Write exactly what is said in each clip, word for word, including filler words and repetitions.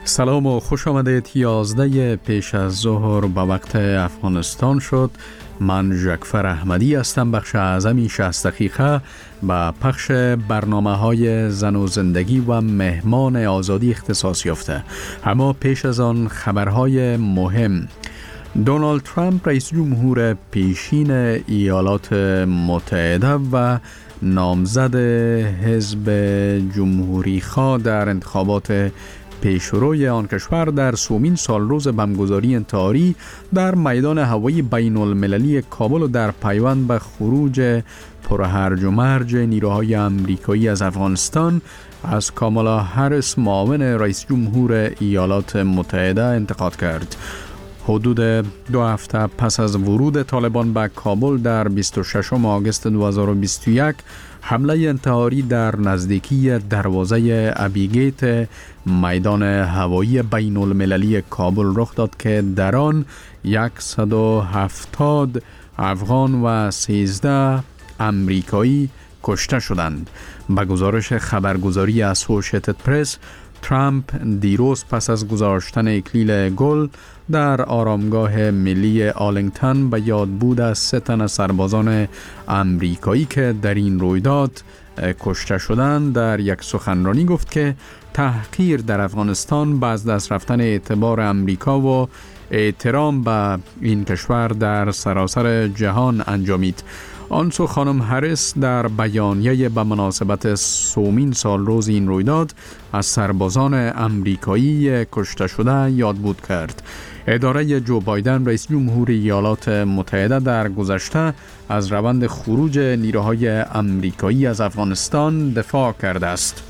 سلام و خوش آمدید. یازده پیش از ظهر به وقت افغانستان شد. من جعفر احمدی هستم. بخش اعظمی شصت دقیقه با پخش برنامه های زن و زندگی و مهمان آزادی اختصاص یافته. اما پیش از آن خبرهای مهم. دونالد ترامپ رئیس جمهور پیشین ایالات متحده و نامزد حزب جمهوری خواه در انتخابات پیشروی آن کشور در سومین سالروز بمبگذاری انتحاری در میدان هوایی بین المللی کابل و در پیوند به خروج پرهرج و مرج نیروهای امریکایی از افغانستان از کامالا هریس معاون رئیس جمهور ایالات متحده انتقاد کرد. حدود دو هفته پس از ورود طالبان به کابل در بیست و ششم آگوست دو هزار و بیست و یک حمله انتحاری در نزدیکی دروازه ابیگیت میدان هوایی بین المللی کابل رخ داد که در آن صد و هفتاد افغان و سیزده امریکایی کشته شدند. به گزارش خبرگزاری اسوسییتد پرس، ترامپ دیروز پس از گذاشتن اکلیل گل در آرامگاه ملی آرلینگتن به یاد بود از سه تن سربازان امریکایی که در این رویداد کشته شدند در یک سخنرانی گفت که تحقیر در افغانستان به از دست رفتن اعتبار امریکا و احترام به این کشور در سراسر جهان انجامید. آنسو خانم هریس در بیانیه به مناسبت سومین سالروز این رویداد از سربازان امریکایی کشته شده یاد بود کرد. اداره جو بایدن رئیس جمهور ایالات متحده در گذشته از روند خروج نیروهای امریکایی از افغانستان دفاع کرده است.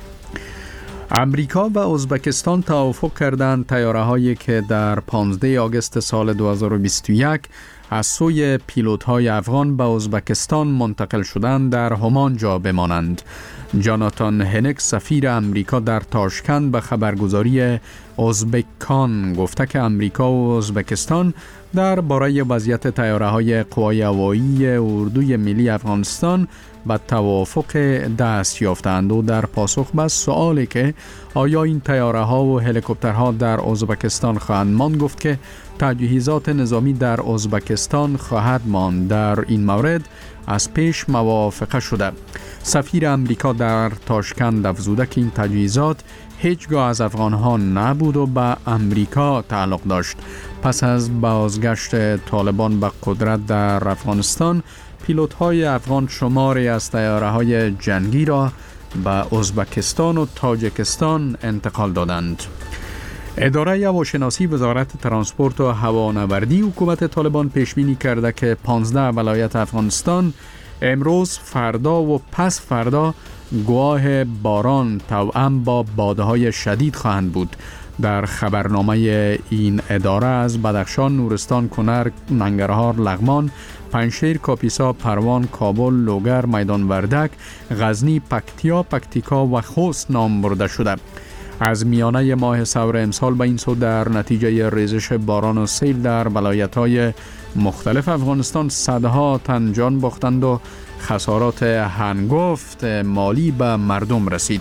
امریکا و ازبکستان توافق کردند طیاره‌هایی که در پانزده آگوست سال دو هزار و بیست و یک از سوی پیلوت‌های افغان به ازبکستان منتقل شدند در همان جا بمانند. جاناتان هنک سفیر امریکا در تاشکند به خبرگزاری ازبکان گفته که امریکا و ازبکستان در باره وضعیت طیاره‌های قوای هوایی اردوی ملی افغانستان به توافق دست یافتند و در پاسخ به سوالی که آیا این طیاره‌ها و هلیکوپترها در ازبکستان خواهند ماند گفت که تجهیزات نظامی در ازبکستان خواهد ماند. در این مورد از پیش موافقه شده. سفیر امریکا در تاشکند افزوده که این تجهیزات هیچگاه از افغانها نبود و به امریکا تعلق داشت. پس از بازگشت طالبان به قدرت در افغانستان، پیلوت‌های افغان شماری از طیاره‌های جنگی را به ازبکستان و تاجیکستان انتقال دادند. اداره هواشناسی وزارت ترانسپورت و هوانوردی حکومت طالبان پیشبینی کرده که پانزده ولایت افغانستان امروز، فردا و پس فردا گواه باران توأم با بادهای شدید خواهند بود. در خبرنامه این اداره از بدخشان، نورستان، کنر، ننگرهار، لغمان، پنجشیر، کاپیسا، پروان، کابل، لوگر، میدان وردک، غزنی، پکتیا، پکتیکا و خوست نام برده شده. از میانه ماه سور امسال به این سو در نتیجه ریزش باران و سیل در ولایت‌های مختلف افغانستان صدها تن جان باختند و خسارات هنگفت مالی به مردم رسید.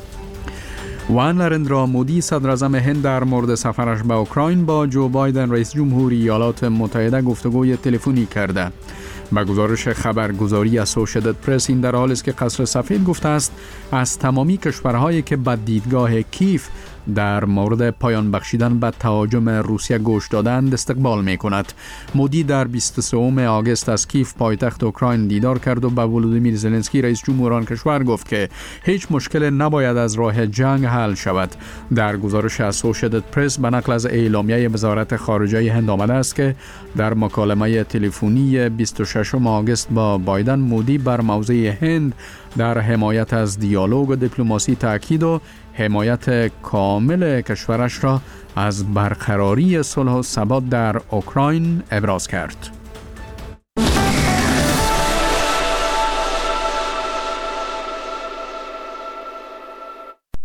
و نریندرا مودی صدر اعظم هند در مورد سفرش به اوکراین با جو بایدن رئیس جمهور ایالات متحده گفتگوی تلفنی کرده. به گزارش خبرگزاری اسوسییتد پرس، این در حالی است که قصر سفید گفته است از تمامی کشورهایی که به دیدگاه کیف در مورد پایان بخشیدن به تهاجم روسیه گوش دادند استقبال می کند. مودی در بیست و سوم آگوست از کیف پایتخت اوکراین دیدار کرد و به ولودیمیر زلنسکی رئیس جمهور آن کشور گفت که هیچ مشکل نباید از راه جنگ حل شود. در گزارش اسوسییتد پرس به نقل از اعلامیه وزارت خارجه هند آمده است که در مکالمه تلفنی بیست و ششم آگوست با بایدن، مودی بر موضع هند در حمایت از دیالوگ و دیپلماسی تاکید و حمایت کامل کشورش را از برقراری صلح و ثبات در اوکراین ابراز کرد.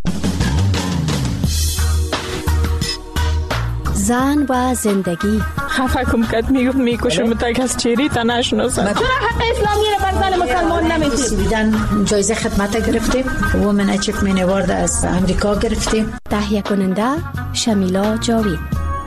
زن و زندگی، خفه کم کد میگفت میکشم تا کس چیری تا نشناسم. چرا حق اسلامی رو بر زن مسلمان نمیدید؟ بیدن جایزه خدمت گرفتیم. وومن اچیومنت اوارد از امریکا گرفتیم. تهیه کننده شمیلا جاوید.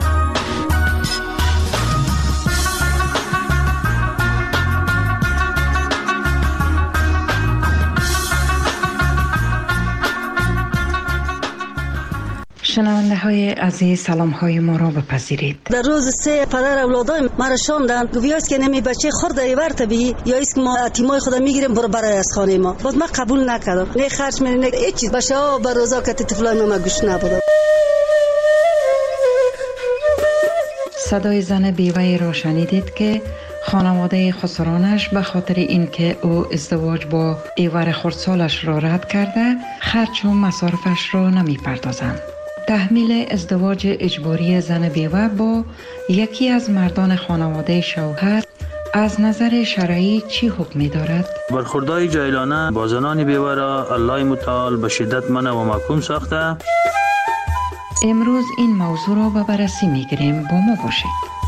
شنونده های عزیز سلام های ما را بپذیرید. در روز سه پدر اولادای ما را شاندن گویاست که نمی بچه خورده ایور طبیعی یا است که ما اتیمای خدا میگیریم برو برای از خانه ما. باز ما قبول نکردم. نه خرج می نه هیچ چیز باشه ها بر روزا که طفلای ما گوش نبود. صدای زن بیوه‌ای را شنیدید که خانواده خسرانش به خاطر اینکه او ازدواج با ایور خردسالش را رد کرده خرج و مصارفش را نمی پردازند. تحمیل ازدواج اجباری زن بیوه با یکی از مردان خانواده شوهر از نظر شرعی چی حکمی دارد؟ برخوردهای جاهلانه با زنان بیوه را الله متعال به شدت منع و محکوم ساخته. امروز این موضوع را به بررسی می‌گیریم. با ما باشید.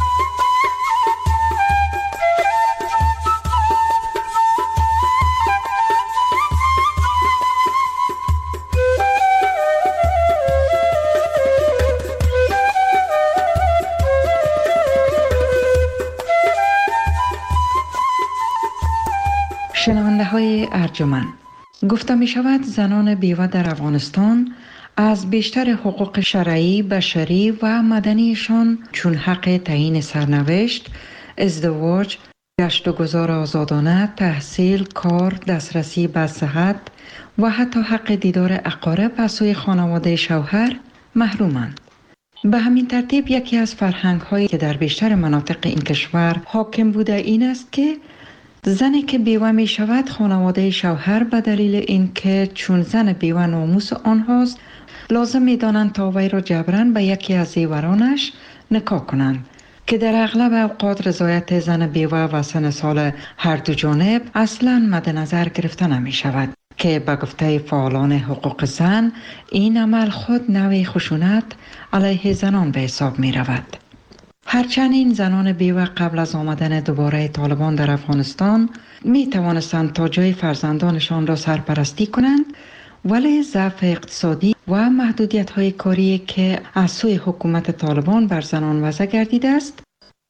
شنونده های ارجمند، گفته می شود زنان بیوه در افغانستان از بیشتر حقوق شرعی، بشری و مدنیشان چون حق تعیین سرنوشت، ازدواج، گشت و گذار آزادانه، تحصیل، کار، دسترسی به صحت و حتی حق دیدار اقارب از سوی خانواده شوهر محرومند. به همین ترتیب یکی از فرهنگ هایی که در بیشتر مناطق این کشور حاکم بوده این است که زنی که بیوه می شود خانواده شوهر به دلیل اینکه چون زن بیوه ناموس آنهاست لازم می دانند تا وی را جبران به یکی از زیورانش نکاح کنند که در اغلب اوقات رضایت زن بیوه و سن سال هر دو جانب اصلا مد نظر گرفته نمی شود که به گفته فعالان حقوق زن این عمل خود نوعی خشونت علیه زنان به حساب می رود. هرچند این زنان بیوه قبل از آمدن دوباره طالبان در افغانستان می توانستند تا جای فرزندانشان را سرپرستی کنند، ولی ضعف اقتصادی و محدودیت های کاری که از سوی حکومت طالبان بر زنان وضع گردیده است،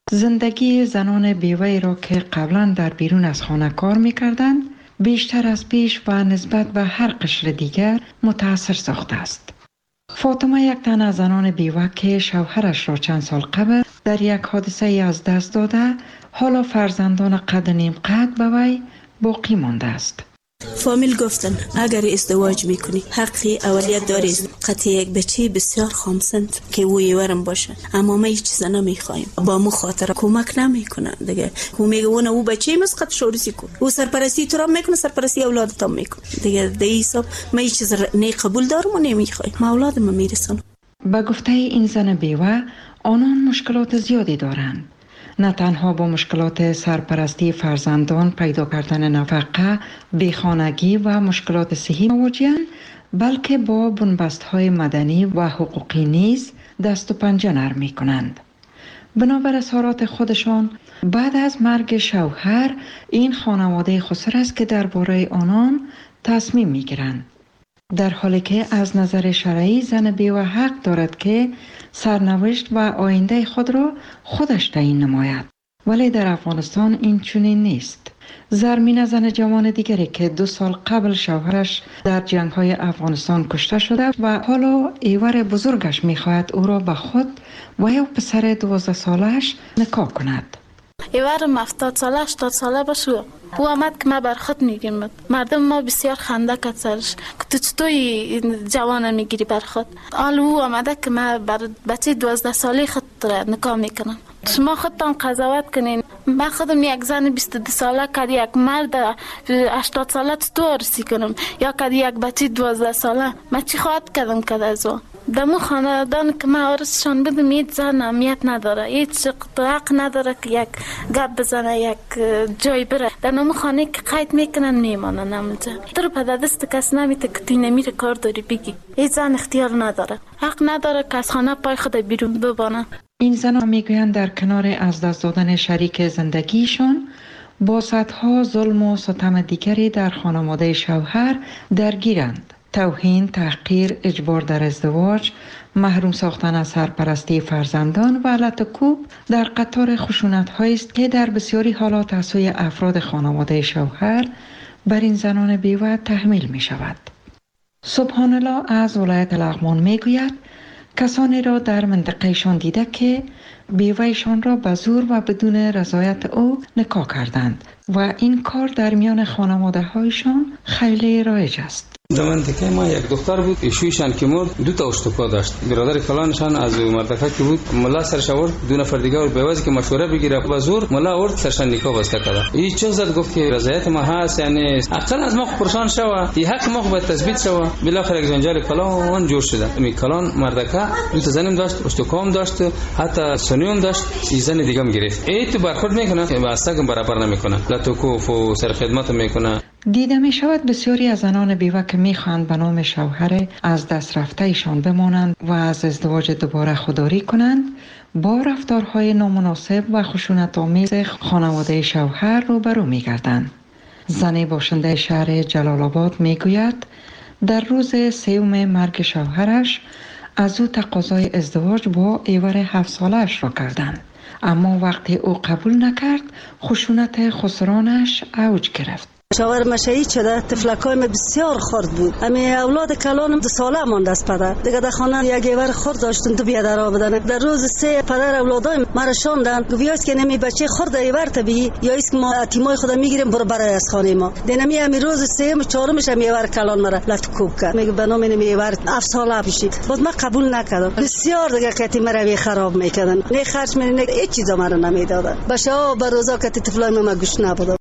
زندگی زنان بیوه را که قبلا در بیرون از خانه کار می کردند بیشتر از پیش و نسبت به هر قشر دیگر متاثر ساخته است. فاطمه یک تن از زنان بیوه که شوهرش را چند سال قبل در یک حادثه از دست داده حالا فرزندان قد نیم قد به وی باقی مانده است. فامیل گفتن اگر ازدواج میکنی حقی اولیت داری قطعی یک بچه بسیار خامسند که او یورم باشه، اما ما هیچ چیز نمیخوایم. با مو خاطر کمک نمیکنن دیگه. او میگه اون او بچه مسقط شورسی کن، او سرپرستی تو را میکنه، سرپرستی اولادت هم میکنه دیگه. در این حساب ما هیچ چیز نه قبول دارم و نمیخوایم. ما اولادم میرسونم. با گفته این زن بیوه آنان مشکلات زیادی دارند. نه تنها با مشکلات سرپرستی فرزندان، پیدا کردن نفقه، بیخانگی و مشکلات صحی مواجه‌اند، بلکه با بنبست‌های مدنی و حقوقی نیز دست و پنجه نرم می‌کنند. بنابر اظهارات خودشان بعد از مرگ شوهر این خانواده خسر است که درباره آنان تصمیم می‌گیرند، در حالی که از نظر شرعی زن بیوه حق دارد که سرنوشت و آینده خود را خودش تعیین نماید. ولی در افغانستان این چنین نیست. زرمین زن جوان دیگری که دو سال قبل شوهرش در جنگ‌های افغانستان کشته شده و حالا ایور بزرگش می‌خواهد او را به خود و یا پسر دوازده سالش نکاح کند. ایورم هفتاد ساله هشتاد ساله باشه. او آمد که ما بر خود میگیم. مردم ما بسیار خنده کرد سرش که تو چطوری جوان میگیری بر خود. حالا او آمده که ما بر بچه دوازده ساله خود نکاح میکنم. شما خودتان قضاوت کنین. من خودم یک زن بیست و دو ساله کردی یک مرد هشتاد ساله تو عروسی کنم یا کردی یک بچه دوازده ساله. من چی خواهد کردم که از او دمو خاندان که ما عرضشان بدم هیچ زن اهمیت نداره، هیچ حق نداره که یک گپ بزنه، یک جای بره. در نمو خانه که قید میکنن میمانن همونجا. در پدر دست کس نمیته که توی نمیره کار داری بگی. هیچ زن اختیار نداره، حق نداره که از خانه پای خود بیرون ببانه. این زنان میگویند در کنار از دست دادن شریک زندگیشان با صدها ظلم و ستم دیگری در خانواده شوهر درگیرند. توهین، تحقیر، اجبار در ازدواج، محروم ساختن از سرپرستی فرزندان و لطکوب در قطار خشونت‌هایی است که در بسیاری حالات از سوی افراد خانواده شوهر بر این زنان بیوه تحمیل می شود. سبحان الله از ولایت لغمان می گوید کسانی را در منطقهشان دیده که بیوهشان را به زور و بدون رضایت او نکاح کردند و این کار در میان خانواده هایشان خیلی رایج است. در منطقه ما یک دختر بود، ایشویشان که مرد دو تا اشتباه داشت. برادر کلانشان از مردکه که بود ملا سرش آورد، دو نفر دیگه رو به واسه که مشوره بگیره به زور ملا آورد سرشان نکاح بسته کرد. این چه زد گفت که رضایت ما هست، یعنی اقل از ما پرسان شوه، این حق ما به تثبیت شوه. بالاخره یک جنجال کلان جور شده. می کلان مردکه دو تا زنم داشت، اشتباه داشت، حتی سنیوم داشت، این زن دیگه هم گرفت. ای تو برخورد میکنه که واسه برابر نمیکنه، لطوکوف و سر خدمت میکنه. دیده می شود بسیاری از زنان بیوه که می خواهند به نام شوهر از دست رفته ایشان بمانند و از ازدواج دوباره خودداری کنند با رفتارهای نامناسب و خشونت آمیز خانواده شوهر روبرو می گردند. زنی باشنده شهر جلال آباد می گوید در روز سوم مرگ شوهرش از او تقاضای ازدواج با ایور هفت سالش را کردند، اما وقتی او قبول نکرد خشونت خسرانش اوج گرفت. شوهر مشهید شده، تفلکای ما بسیار خرد بود. امی اولاد کلانم دو ساله مانده است پدر. دیگه در خانه یک ایور خرد داشتن دو بیادر بدن. در روز سه پدر اولادای ما را شوندن. گویاست که نمی بچه خرد ایور تبی یا است که ما اتیمای خود میگیریم برو برای از خانه ما. دینمی امی روز سه و چهارمش امی ایور کلان مرا لطکوب کرد. میگه به نام نمی ایور هفت ساله بشید. باز ما قبول نکردم. بسیار دیگه کتی مرا خراب میکردن. نه خرج می نه هیچ چیزا مرا نمیدادن. بشا به روزا کتی طفلای ما گوش نبود.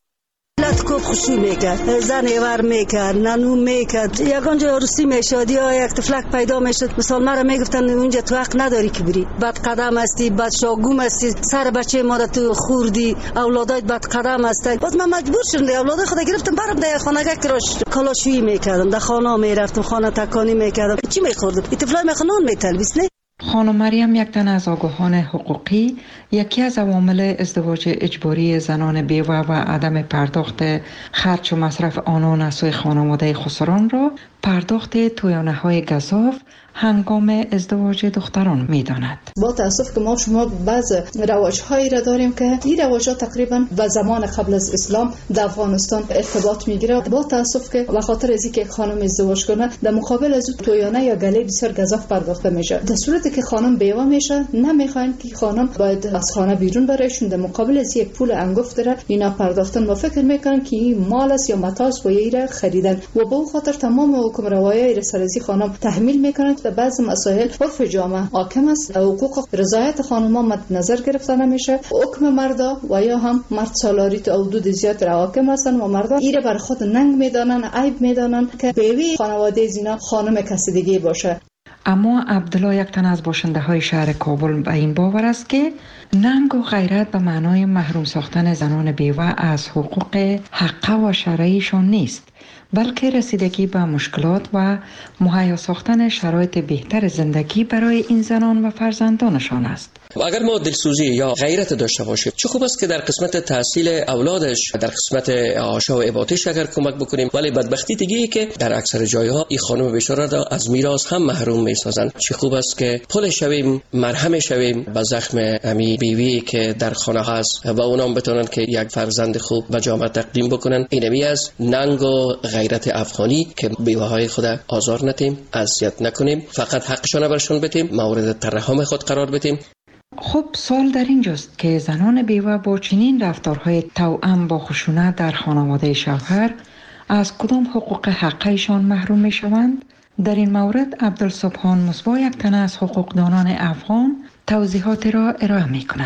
لطکوب خوشی میکرد، زن ایور میکرد، نانو میکرد. یکان جا عروسی میشد یا یک تفلک پیدا میشد، مثال مرا میگفتن اونجا تو حق نداری که بری، بد قدم هستی، بد شاگوم هستی، سر بچه ما را تو خوردی، اولادایت بد قدم هستی. باز من مجبور شدم اولادای خود گرفتم برام در خانه‌گاه کراش کلاشویی میکردم، در خانه میرفتم، خانه تکانی میکردم. چی میخوردم؟ این تفلای میخوان میتلبیس نه. خانم مریم یک تن از آگاهان حقوقی یکی از عوامل ازدواج اجباری زنان بیوه و عدم پرداخت خرج و مصرف آنان از سوی خانواده خسران را پرداخت تویانه های گزاف هنگام ازدواج دختران می داند. با تاسف که ما شما بعض رواج هایی را داریم که این رواج ها تقریبا به زمان قبل از اسلام در افغانستان ارتباط می گیره. با تاسف که به خاطر از اینکه خانم ازدواج کنه در مقابل از تویانه یا گله بسیار گزاف پرداخته میشه. در صورتی که خانم بیوه میشه نمیخواین که خانم باید از خانه بیرون برایشون، در مقابل از یک پول انگفت داره اینا پرداختن و فکر میکنن که این مال است یا متاع است و ایره خریدن و به خاطر تمام حکم روایی رسالتی خانم تحمیل میکنن. در بعض مسائل عرف جامعه حاکم است، حقوق رضایت خانم‌ها مد نظر گرفته نمیشه. حکم مردا و یا هم مرد سالاری تو حدود زیاد حاکم هستن و مردا ایره بر خود ننگ میدانن، عیب میدانن که بیوی خانواده زینا خانم کسی دیگه باشه. اما عبدالله یک تن از باشنده های شهر کابل به این باور است که ننگ و غیرت به معنای محروم ساختن زنان بیوه از حقوق حقه و شرعیشان نیست، بلکه رسیدگی به مشکلات و مهیا ساختن شرایط بهتر زندگی برای این زنان و فرزندانشان است. و اگر ما دلسوزی یا غیرت داشته باشیم چه خوب است که در قسمت تحصیل اولادش، در قسمت آشا و عبادتش اگر کمک بکنیم. ولی بدبختی دیگه که در اکثر جایها این خانم بیچاره را از میراث هم محروم میسازن. چه خوب است که پل شویم، مرهم شویم به زخم امی بیوی که در خانه هست و اونام بتونن که یک فرزند خوب و جامعه تقدیم بکنن. اینمی از ننگ و غیرت افغانی که بیوه‌های خود آزار ندیم، اذیت نکنیم، فقط حقشون برشون بدیم، مورد ترحم خود قرار بدیم. خب سوال در اینجاست که زنان بیوه با چنین رفتارهای توأم با خشونت در خانواده شوهر از کدام حقوق حقیشان محروم می شوند؟ در این مورد عبدالسبحان مصباح یک تن از حقوقدانان افغان توضیحات را ارائه می کند.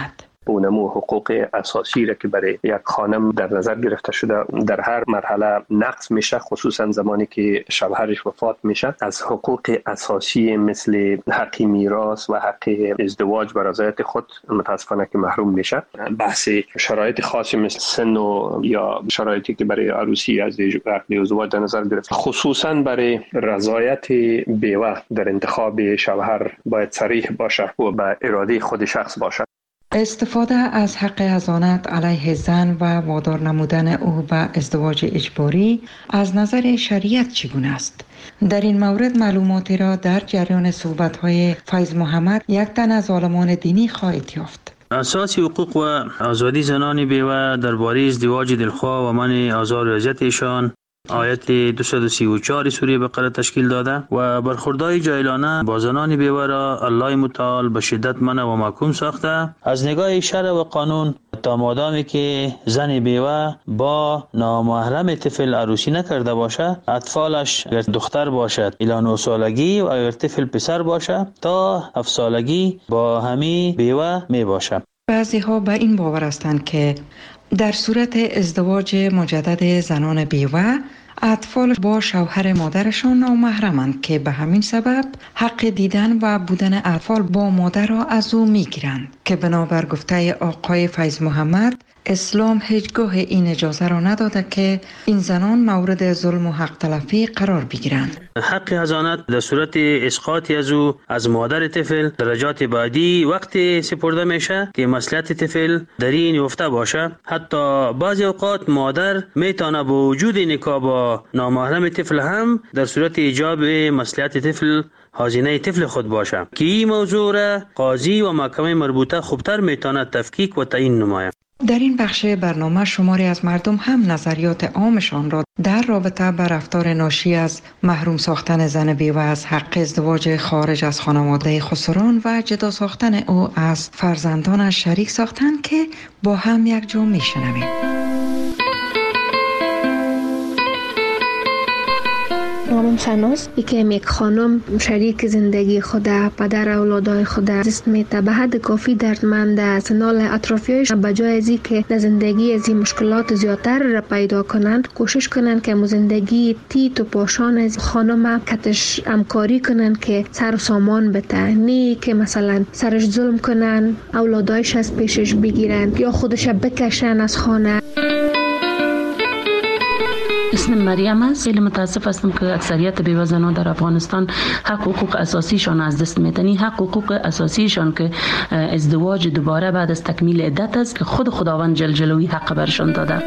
اونمو حقوق اساسی را که برای یک خانم در نظر گرفته شده در هر مرحله نقض میشه، خصوصا زمانی که شوهرش وفات میشه. از حقوق اساسی مثل حق میراث و حق ازدواج و رضایت خود متاسفانه که محروم میشه. بحث شرایط خاصی مثل سن و یا شرایطی که برای عروسی از عقد ازدواج در نظر گرفته، خصوصا برای رضایت بیوه در انتخاب شوهر باید صریح باشه و به اراده خود شخص باشه. استفاده از حق حضانت علیه زن و وادار نمودن او به ازدواج اجباری از نظر شریعت چگونه است؟ در این مورد معلوماتی را در جریان صحبت‌های فیض محمد، یک تن از عالمان دینی، خواهید یافت. اساس حقوق و آزادی زنان بیوه درباره ازدواج دلخواه و منع آزار و اذیت ایشان آیت دویست و سی و چهار سوره بقره تشکیل داده و برخوردهای جاهلانه با زنان بیوه را الله متعال به شدت منع و محکوم ساخته از نگاه شرع و قانون تا مادامی که زن بیوه با نامحرم طفل عروسی نکرده باشه، اطفالش اگر دختر باشد الی نه سالگی و اگر طفل پسر باشه تا هفت سالگی با همی بیوه می باشه. بعضی ها به این باور هستند که در صورت ازدواج مجدد زنان بیوه اطفال با شوهر مادرشان نامحرمند که به همین سبب حق دیدن و بودن اطفال با مادر را از او میگیرند که بنابر گفته آقای فیض محمد اسلام هیچگاه این اجازه را نداده که این زنان مورد ظلم و حق تلفی قرار بگیرند. حق حضانت در صورت اسقاط از او از مادر طفل درجات بعدی وقتی سپرده میشه که مصلحت طفل در این افته باشه. حتی بعضی اوقات مادر میتونه با وجود نکاح با نامحرم طفل هم در صورت ایجاب مصلحت طفل هزینه طفل خود باشه که این موضوع را قاضی و محکمه مربوطه خوبتر میتونه تفکیک و تعیین نماید. در این بخش برنامه شماری از مردم هم نظریات عامشان را در رابطه با رفتار ناشی از محروم ساختن زن بیوه از حق ازدواج خارج از خانواده خسران و جدا ساختن او از فرزندانش شریک ساختند که با هم یک جا میشنویم. نامم شناس ای که یک خانم شریک زندگی خود، پدر اولادای خود دست میته به حد کافی دردمند است. نال اطرافیایش به جای از این که در زندگی از این مشکلات زیادتر را پیدا کنند کوشش کنند که زندگی تیت و پاشان از خانم کتش همکاری کنند که سر و سامان بده، نه که مثلا سرش ظلم کنند اولادایش از پیشش بگیرند یا خودش بکشن از خانه. اسم مریم است. خیلی متاسف هستم که اکثریت بیوه زنان در افغانستان حق حقوق اساسیشان از دست میتنی. حق حقوق اساسیشان که ازدواج دوباره بعد از تکمیل عدت است که خود خداوند جل جلاله حق برشان داده.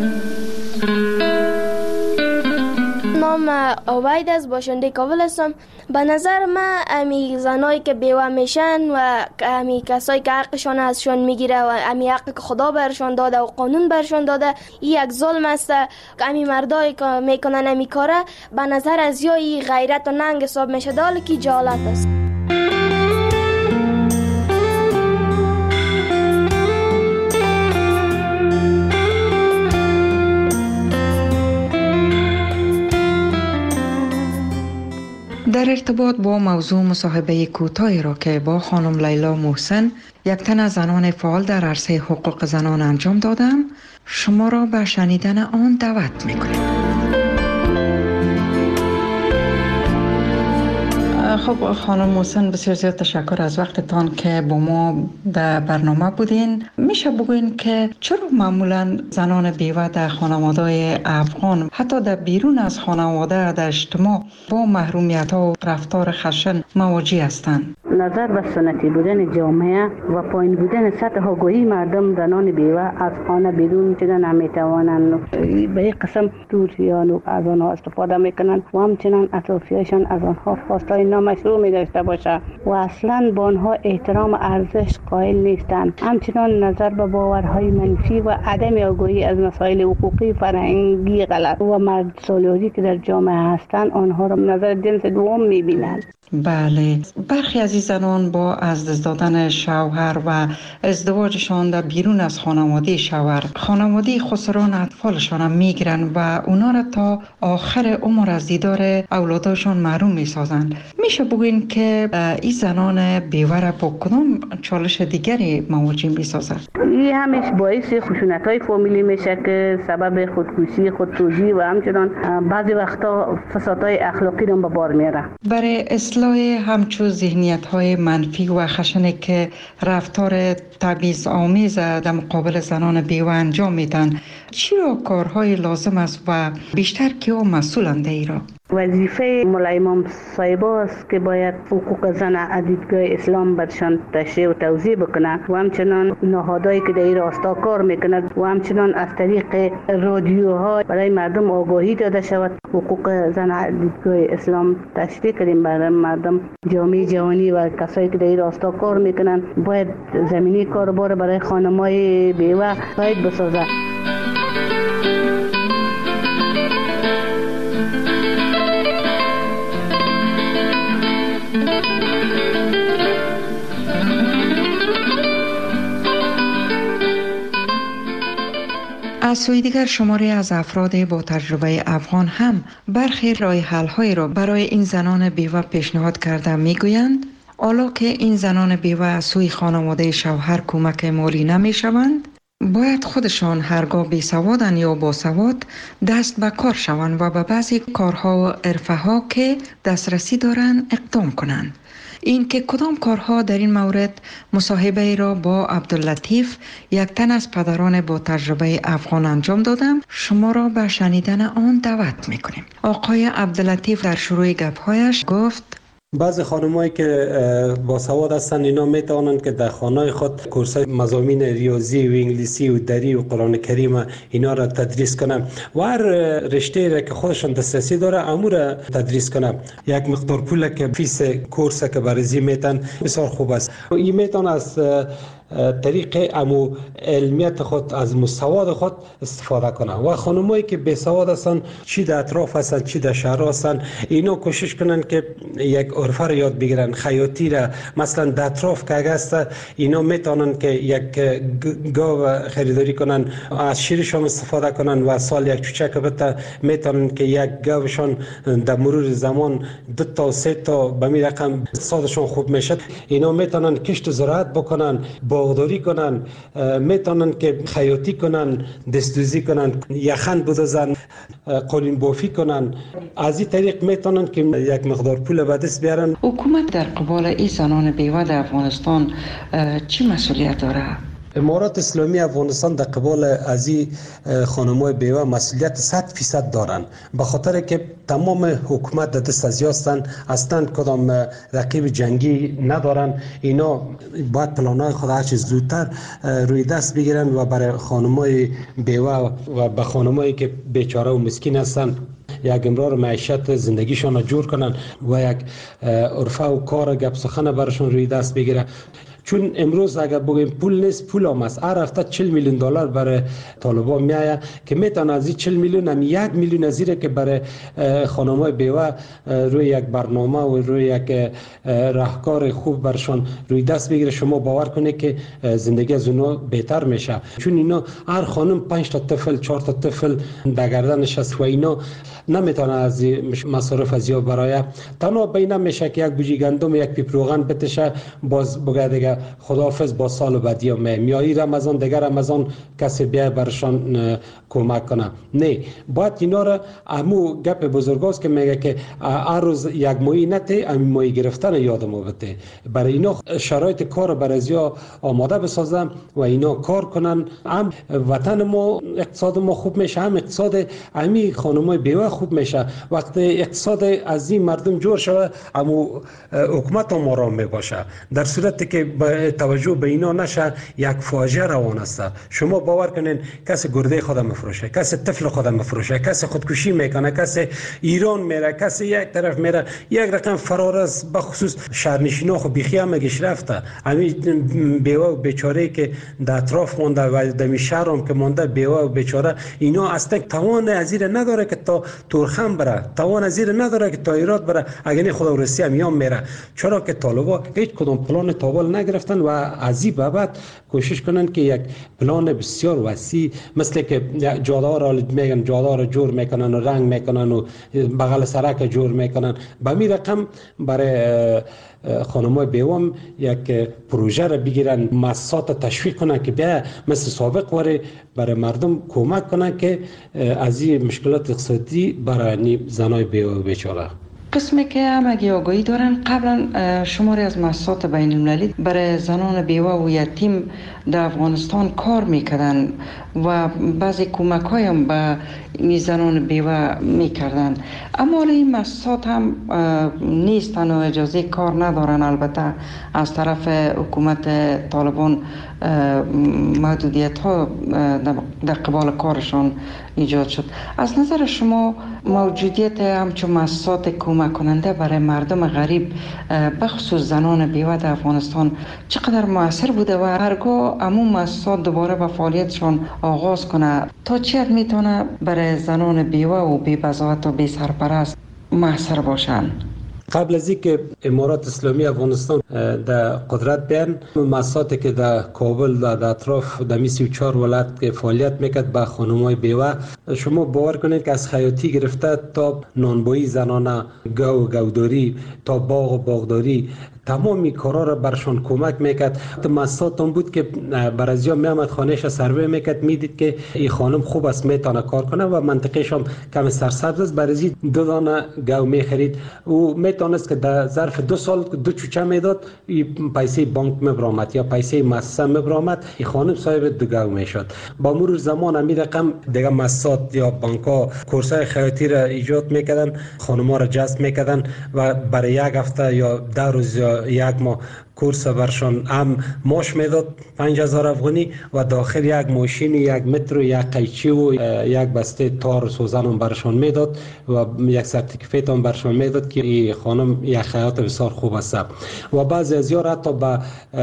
نام عبید است، باشنده کابل هستم. به نظر من امی زنایی که بیوه میشن و امی کسایی که حقشان ازشان میگیره و امی حقی که خدا برشان داده و قانون برشان داده این یک ظلم است. امی مردایی که میکنن امی کاره به نظر از یا ای غیرت و ننگ حساب میشه، داله که جالت است. در ارتباط با موضوع مصاحبه کوتاهی را که با خانم لیلا محسن، یک تن از زنان فعال در عرصه حقوق زنان انجام دادم، شما را به شنیدن آن دعوت می‌کنیم. خب خانم محسن، بسیار زیاد تشکر از وقتتان که با ما در برنامه بودین. میشه بگوین که چرا معمولا زنان بیوه در خانواده‌های افغان حتی در بیرون از خانواده در اجتماع با محرومیت ها و رفتار خشن مواجه هستند؟ نظر به سنتی بودن جامعه و پایین بودن سطح آگاهی مردم زنان بیوه از خانه بیرون شدن نمیتوانند. به این قسم دوستیان از آنها استفاده میکنند و همچنان اطرافیانشان از آنها خواستای نامشروع می داشته باشه و اصلا به آنها احترام و ارزش قائل نیستند. همچنان نظر به باورهای منفی و عدم آگاهی از مسائل حقوقی فرهنگی غلط و مرد سالاری که در جامعه هستند آنها را نظر جنس دوم می بینند. بله، برخی از این زنان با از دست دادن شوهر و ازدواجشان در بیرون از خانواده شوهر خانواده خسران اطفالشان هم میگیرن و اونا را تا آخر عمر از دیدار اولادشان محروم میسازند. میشه بگوین که این زنان بیوه را با کدام چالش دیگری مواجه میسازد؟ این همیش باعث خشونت های فامیلی میشه که سبب خودکشی، خودسوزی و همچنان بعضی وقتا فسادهای اخلاقی را به بار میاره. برای اصلاح همچون ذهنیت های منفی و خشنی که رفتار تبعیض آمیز در مقابل زنان بیوه انجام میدن، چرا کارهای لازم است و بیشتر کیا مسئولند ایران؟ وظیفه مولای امام صاحبا است که باید حقوق زن از دیدگاه اسلام برشان تشریح و توضیح بکنه و همچنان نهادهایی که در این راستا کار میکنند و همچنان از طریق رادیوها برای مردم آگاهی داده شود. حقوق زن از دیدگاه اسلام تشریح کردیم برای مردم. جامعه جهانی و کسایی که در این راستا کار میکنند باید زمینی کاربار برای خانمای بیوه باید بسازد. از سوی دیگر شماری از افراد با تجربه افغان هم برخی راه حل‌های را برای این زنان بیوه پیشنهاد کرده میگویند حالا که این زنان بیوه از سوی خانواده شوهر کمک مالی نمیشوند، باید خودشان هرگاه بیسوادن یا باسواد دست به کار شوند و به بعضی کارها و حرفه‌ها که دسترسی دارند اقدام کنند. این که کدام کارها در این مورد مصاحبه را با عبداللطیف، یک تن از پدران با تجربه افغان انجام دادم، شما را به شنیدن آن دعوت میکنیم. آقای عبداللطیف در شروع گپ‌هایش گفت بعضی خانمایی که با سواد هستن اینا میتوانند که در خانه خود کورسای مضامین ریاضی و انگلیسی و دری و قرآن کریم اینا را تدریس کنن و هر رشته را که خودشان دسترسی داره امور را تدریس کنن. یک مقدار پول که فیس کورس که برزی میتن بسیار خوب است. این میتونه از طریق امو علمیت خود از مستواد خود استفاده کنن و خانمایی که بی سواد هستن چی در اطراف هستن چی در شهر هستن اینا کوشش کنن که یک عرفه را یاد بگیرن، خیاطی را مثلا در اطراف که هست اینا میتونن که یک گاو خریداری کنن، از شیرشان استفاده کنن و سال یک چوچک بته میتونن که یک گاوشان در مرور زمان دو تا سه تا به می رقم سادشان خوب میشد. اینا میتونن کشت زراعت بکنن، باغداری کنن، میتونن که خیاطی کنن، دستوزی کنن، یخن بدازن، قالین بافی کنن. از این طریق میتونن که یک مقدار پول به دست بیارن. حکومت در قبال این زنان بیوه در افغانستان چی مسئولیت داره؟ امارات اسلامی افغانستان در قبال از این خانم‌های بیوه مسئولیت صد فیصد دارن، به خاطر که تمام حکومت در دست از هستن، اصلا کدام رقیب جنگی ندارن. اینا باید پلان‌های خود هر چیز زودتر روی دست بگیرن و برای خانم‌های بیوه و به خانم‌هایی که بیچاره و مسکین هستن یک امرار معیشت زندگیشان را جور کنن و یک عرفه و کار گپ سخن برشون روی دست بگیره. چون امروز اگر بگیم پول نیست، پول هم است. هر هفته چهل میلیون دلار برای طالبان میآید که میتونه از این چهل میلیون هم یک میلیون از این که برای خانم‌های بیوه روی یک برنامه و روی یک راهکار خوب برشان روی دست بگیره. شما باور کنید که زندگی از اونا بهتر میشه، چون اینا هر خانم پنج تا طفل چهار تا طفل در گردنش است و اینا نمیتونه از مصارف از یا برای تنها بین میشه که یک بوجی گندم یک پیپ روغن بتشه باز بگه دیگه خداحافظ با سال بعدی می میایی رمضان دیگر رمضان کسی بیا برشان کمک کنه. نه، باید اینا را امو گپ بزرگاست که میگه که هر روز یک ماهی نته امی ماهی گرفتن یادمو بده. برای اینا شرایط کار برای ازیا آماده بسازم و اینا کار کنن. هم وطن ما اقتصاد ما خوب میشه، هم اقتصاد امی خانمای بیوه خوب میشه. وقتی اقتصاد از این مردم جور شود امو حکومت هم آرام میباشه. در صورتی که با توجه به اینا نشه یک فاجعه روان است. شما باور کنین کسی گرده خود مفروشه، کسی طفل خود مفروشه، کسی خودکشی میکنه، کسی ایران میره، کسی یک طرف میره. یک رقم فرار است، بخصوص شهرنشینا خو بیخی هم گش رفته. همین بیوه و بیچاره که در اطراف مونده و در شهر هم که مونده بیوه و بیچاره، اینا اصلا توان ازیر نداره که تا تورخم بره، توان ازیر نداره که تا ایراد بره. اگه نه خدا ورسی هم میام میره. چرا که طالبا هیچ کدام پلان تابل نگرفت گرفتن و از این بابت کوشش کنن که یک پلان بسیار وسیع مثل که جاده را میگن جاده را جور میکنن و رنگ میکنن و بغل سرک جور میکنن به می رقم برای خانمای بیوام یک پروژه را بگیرن مؤسسات تشویق کنن که بیا مثل سابق وره برای مردم کمک کنن که از این مشکلات اقتصادی برای زنای بیوام بیچاره. قسمی که همگی آگاهی دارن قبلا شماری از مؤسسات بین المللی برای زنان بیوه و یتیم در افغانستان کار میکردن و بعضی کمک های هم به این زنان بیوه میکردن، اما این مؤسسات هم نیستن و اجازه کار ندارن. البته از طرف حکومت طالبان محدودیت ها در قبال کارشان ایجاد شد. از نظر شما موجودیت همچون مؤسسات کمک کننده برای مردم غریب بخصوص زنان بیوه در افغانستان چقدر مؤثر بوده و هرگاه همون مؤسسات دوباره به فعالیتشان آغاز کنه تا چه حد میتونه برای زنان بیوه و بی بضاعت و بی سرپرست مؤثر باشن؟ قبل از اینکه امارات اسلامی افغانستان در قدرت بیان، مؤسساتی که در کابل و در اطراف در سی و چهار ولایت که فعالیت میکرد با خانمای بیوه، شما باور کنید که از خیاطی گرفته تا نانبایی زنانه، گو و گوداری تا باغ و باغداری، تمامی کارا را برشان کمک میکرد. مؤسسات هم بود که برازیا میامد خانهش سروی میکرد، میدید که این خانم خوب است میتونه کار کنه و منطقهش هم کم سرسبز است، برازی دو دانه گو میخرید و میتونست که در ظرف دو سال دو چوچه میداد، پیسه بانک میبرامد یا پیسه مؤسسه میبرامد، این خانم صاحب دو گو میشد. با مرور زمان همین رقم دیگه مؤسسات یا بانک ها کورسای خیاطی را ایجاد میکردن، خانم‌ها را جذب میکردن و برای یک هفته یا ده روز یا یک ماه کورس برشان هم ماش میداد پنج هزار افغانی و داخل یک ماشین، یک متر، یک قیچی و یک بسته تار سوزن هم برشان میداد و یک سرتیفیکت هم برشان میداد که این خانم یک خیاط بسیار خوب است. و بعضی از یار حتی با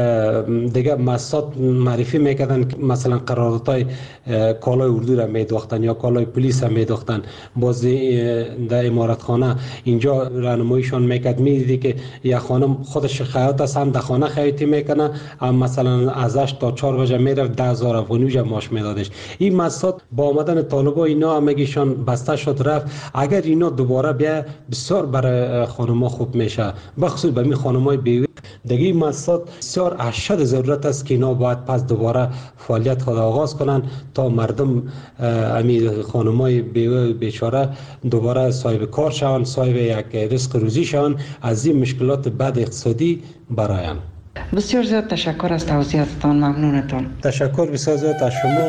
دیگه مؤسسات معرفی میکردن، مثلا قراردادهای کالای اردو را میدوختن یا کالای پلیس را میدوختن. باز در امارت خانه اینجا راهنماییشان میکرد، میدیدی که یک خانم خودش خیاط است، هم خانه خیاطی میکنه، هم مثلا از هشت تا چهار بجه میرفت ده هزار افغانی ماش میدادش. این مؤسسات با آمدن طالبا اینا همگیشان بسته شد رفت. اگر اینا دوباره بیا بسیار برای خانم‌ها خوب میشه، بخصوص به می خانم‌های بیوه. دیگه این مؤسسات بسیار اشد ضرورت است که اینا باید پس دوباره فعالیت خود آغاز کنن تا مردم امی خانم‌های بیوه بیچاره دوباره صاحب کار شوند، صاحب یک رزق روزی شوند، از این مشکلات بد اقتصادی برایم. بسیار زیاد تشکر از توضیحاتتان، ممنونتان. تشکر بسیار زیاد از شما.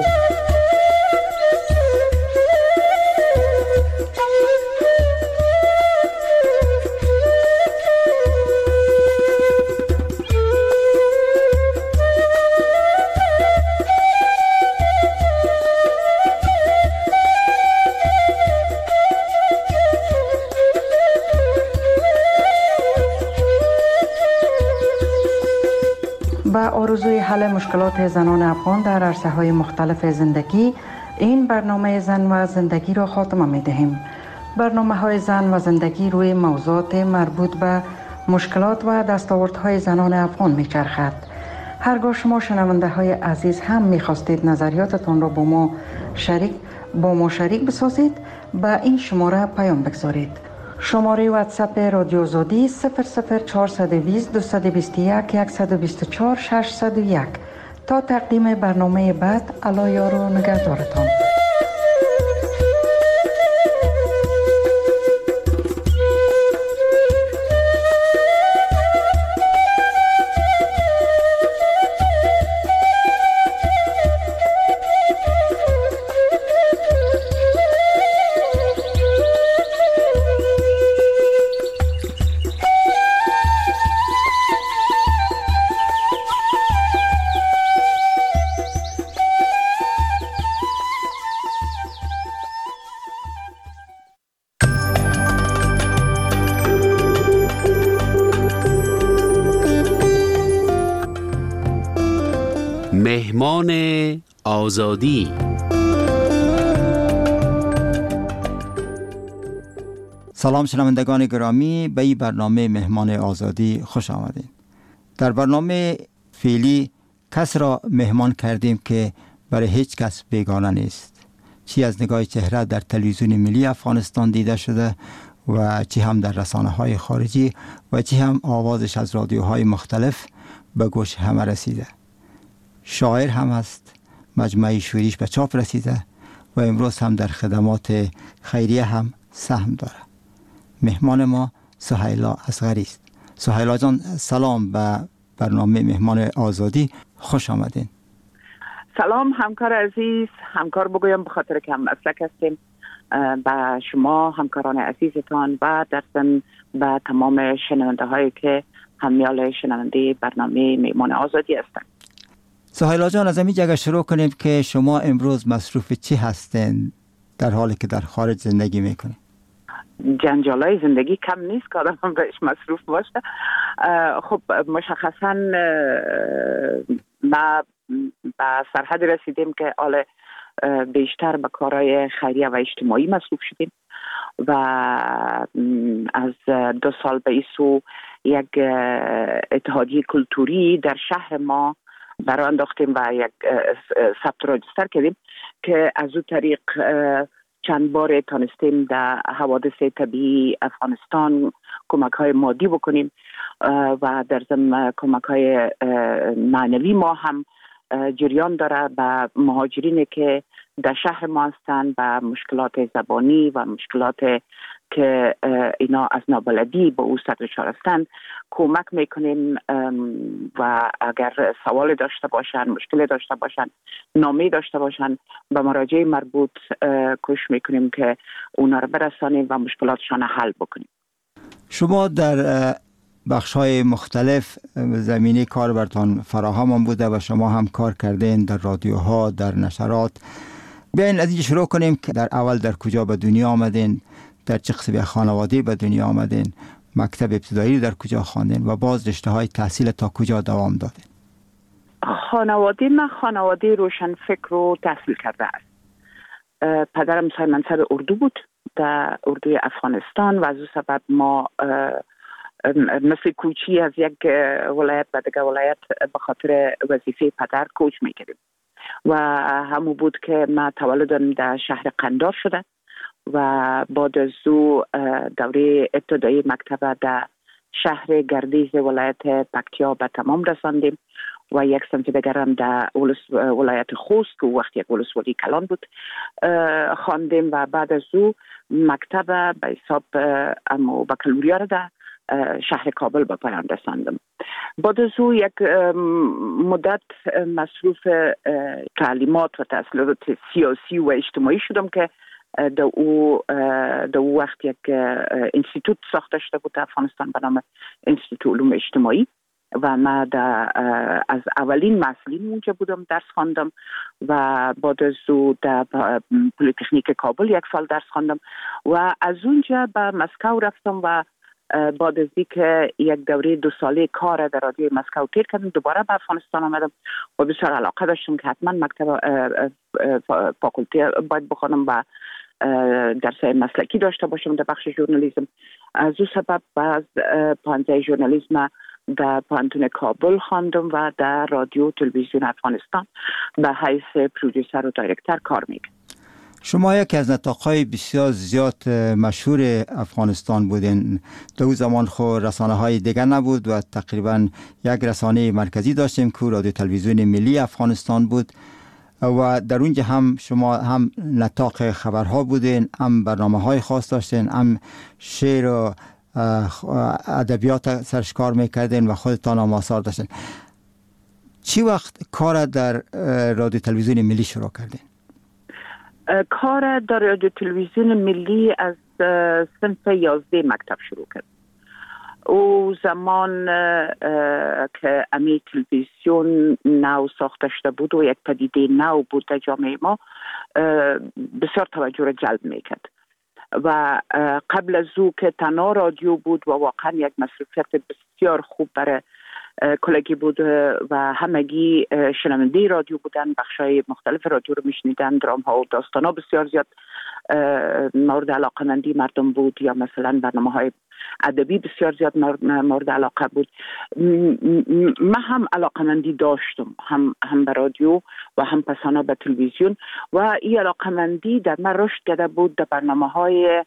آرزوی حل مشکلات زنان افغان در عرصه‌های مختلف زندگی، این برنامه زن و زندگی را خاتمه می‌دهیم. برنامه‌های زن و زندگی روی موضوعات مربوط به مشکلات و دستاوردهای زنان افغان می‌چرخد. هرگاه شما شنونده‌های عزیز هم می‌خواستید نظریاتتان را با ما شریک با ما شریک بسازید، به این شماره پیام بگذارید. شماره واتساپ رادیو آزادی صفر صفر چهارصد و بیست دویست و بیست و یک صد و بیست و چهار ششصد و یک. تا تقدیم برنامه بعد، الله یار و نگهدارتان. مهمان آزادی. سلام شنوندگان گرامی، به این برنامه مهمان آزادی خوش آمدید. در برنامه فعلی کس را مهمان کردیم که برای هیچ کس بیگانه نیست، چی از نگاه چهره در تلویزیون ملی افغانستان دیده شده و چی هم در رسانه های خارجی و چی هم آوازش از رادیوهای مختلف به گوش همه رسیده. شاعر هم است، مجموعه شعریش به چاپ رسیده و امروز هم در خدمات خیریه هم سهم داره. مهمان ما سهیلا اصغری است. سهیلا جان سلام به برنامه مهمان آزادی، خوش آمدین. سلام همکار عزیز، همکار بگویم به خاطر که هم مسلک هستیم، به شما همکاران عزیزتان و در ضمن به تمام شنونده هایی که همیال شنونده برنامه مهمان آزادی هستند. سهیلا جان از همین جگه شروع کنیم که شما امروز مصروف چی هستین در حالی که در خارج زندگی میکنین؟ جنجالای زندگی کم نیست که آدم بهش مصروف باشه. خب مشخصا ما به سرحد رسیدیم که حال بیشتر به کارهای خیریه و اجتماعی مصروف شدیم و از دو سال به این سو یک اتحادیه کلتوری در شهر ما برای انداختیم و یک ثبت راجستر کردیم که از او طریق چند بار تانستیم در حوادث طبیعی افغانستان کمک های مادی بکنیم و در ضمن کمک های معنوی ما هم جریان داره به مهاجرینی که در شهر ما هستند، به مشکلات زبانی و مشکلات که اینا از نابلدی به او سر دچار هستند کمک میکنیم و اگر سوال داشته باشن، مشکل داشته باشن، نامه داشته باشن به مراجع مربوط کوشش میکنیم که اونا رو برسانیم و مشکلاتشان حل بکنیم. شما در بخش‌های مختلف زمینه کار برتان فراهم بوده و شما هم کار کردین در رادیوها، در نشرات. بیاین از اینجا شروع کنیم که در اول در کجا به دنیا آمدین، در چه قسم خانواده به دنیا آمدین، مکتب ابتدایی در کجا خواندین و باز رشته های تحصیل تا کجا دوام دادین؟ خانواده من خانواده روشن فکر و تحصیل کرده است. پدرم صاحب منصب اردو بود در اردوی افغانستان و از او سبب ما مثل کوچی از یک ولایت به دیگر ولایت به خاطر وظیفه پدر کوچ میکردیم و همون بود که من تولدم در شهر قندار شده و بعد از او دوره ابتدایی مکتب در شهر گردیز ولایت پکتیا به تمام رساندیم و یک سمت دیگر هم در ولایت خوست که وقتی یک ولسوالی کلان بود خواندیم و بعد از او مکتب به حساب امو بکالوریا را در شهر کابل به پایان رساندم. بعد از او یک مدت مصروف تعلیمات و تحصیلات سیاسی و اجتماعی شدم که در او در او وقت یک انستیتوت ساخته شده بود در افغانستان به نام انستیتوت علوم اجتماعی و من در از اولین مسئولین اونجا بودم، درس خواندم و بعد از او در پلیتکنیک کابل یک سال درس خواندم و از اونجا به مسکو رفتم و بعد از اینکه یک دوره دو ساله کار در رادیوی مسکو تیر کردم دوباره به افغانستان آمدم و بسیار علاقه داشتم که حتما مکتب فاکولته باید بخوانم و درسای مسلکی داشته باشم در بخش ژورنالیسم. از او سبب باز پانزه ژورنالیسم در پانتون کابل خواندم و در رادیو تلویزیون افغانستان به حیث پرودوسر و دایرکتر کار میکنم. شما یکی از نطاق‌های بسیار زیاد مشهور افغانستان بودین. در اون زمان خو رسانه های دیگر نبود و تقریبا یک رسانه مرکزی داشتیم که رادیو تلویزیون ملی افغانستان بود و در اونجا هم شما هم نطاق خبرها بودین، هم برنامه های خاص داشتین، هم شعر و ادبیات سرش کار میکردین و خودتان هم آثار داشتین. چی وقت کار در رادیو تلویزیون ملی شروع کردین؟ کار در رادیو تلویزیون ملی از صنف یازده مکتب شروع کرد. او زمان که امی تلویزیون نو ساخته شده بود و یک پدیده نو بود در جامعه ما بسیار توجه را جلب میکرد و قبل از او که تنها رادیو بود و واقعا یک مصروفیت بسیار خوب برای کلگی بود و همگی شنونده رادیو بودن، بخشای مختلف رادیو رو میشنیدن، درام ها و داستان ها بسیار زیاد مورد علاقمندی مردم بود، یا مثلا برنامه های ادبی بسیار زیاد مورد علاقه بود. من هم علاقمندی داشتم، هم هم به رادیو و هم پسانا به تلویزیون، و این علاقمندی در من رشد کرده بود در برنامه های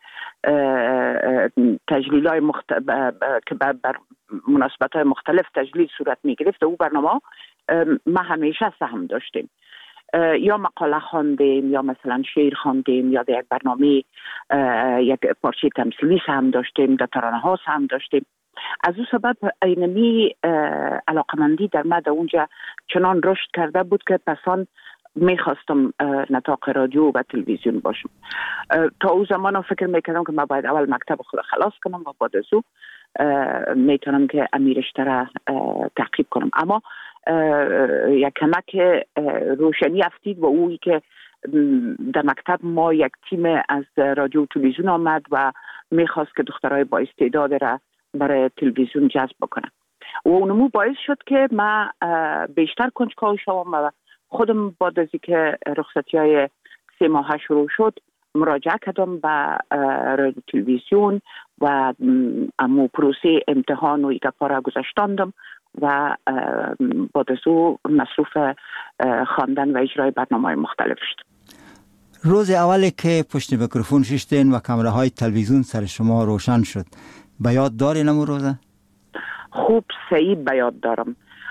تجلیل های مخت... که بر مناسبت های مختلف تجلیل صورت می گرفت. او برنامه ما همیشه سهم داشتیم، یا مقاله خواندیم، یا مثلا شعر خواندیم، یا در یک برنامه یک پارچه تمثیلی سهم داشتیم، در ترانه ها سهم داشتیم. از او سبب اینمی علاقمندی در من در اونجا چنان رشد کرده بود که پسان میخواستم نطاق رادیو و تلویزیون باشم. تا او زمان فکر میکردم که ما باید اول مکتب خود خلاص کنم و بعد از او میتونم که امیرشته را تعقیب کنم. اما یک کمک روشنی افتید و اویی که در مکتب ما یک تیم از رادیو و تلویزیون آمد و میخواست که دخترای با استعداد را برای تلویزیون جذب بکنم و اونمو باعث شد که ما بیشتر کنجکاو شوم و خودم بعد از اینکه رخصتی های سه ماه شروع شد مراجعه کردم به رادیو تلویزیون و امو پروسه امتحان و ایگه پارا گذاشتاندم و بعد از او مصروف خواندن و اجرای برنامه‌های مختلف شد. روز اولی که پشت میکروفون ششتین و کامره های تلویزیون سر شما روشن شد، به یاد دارین امو روزه؟ خوب صحیح به یاد دارم.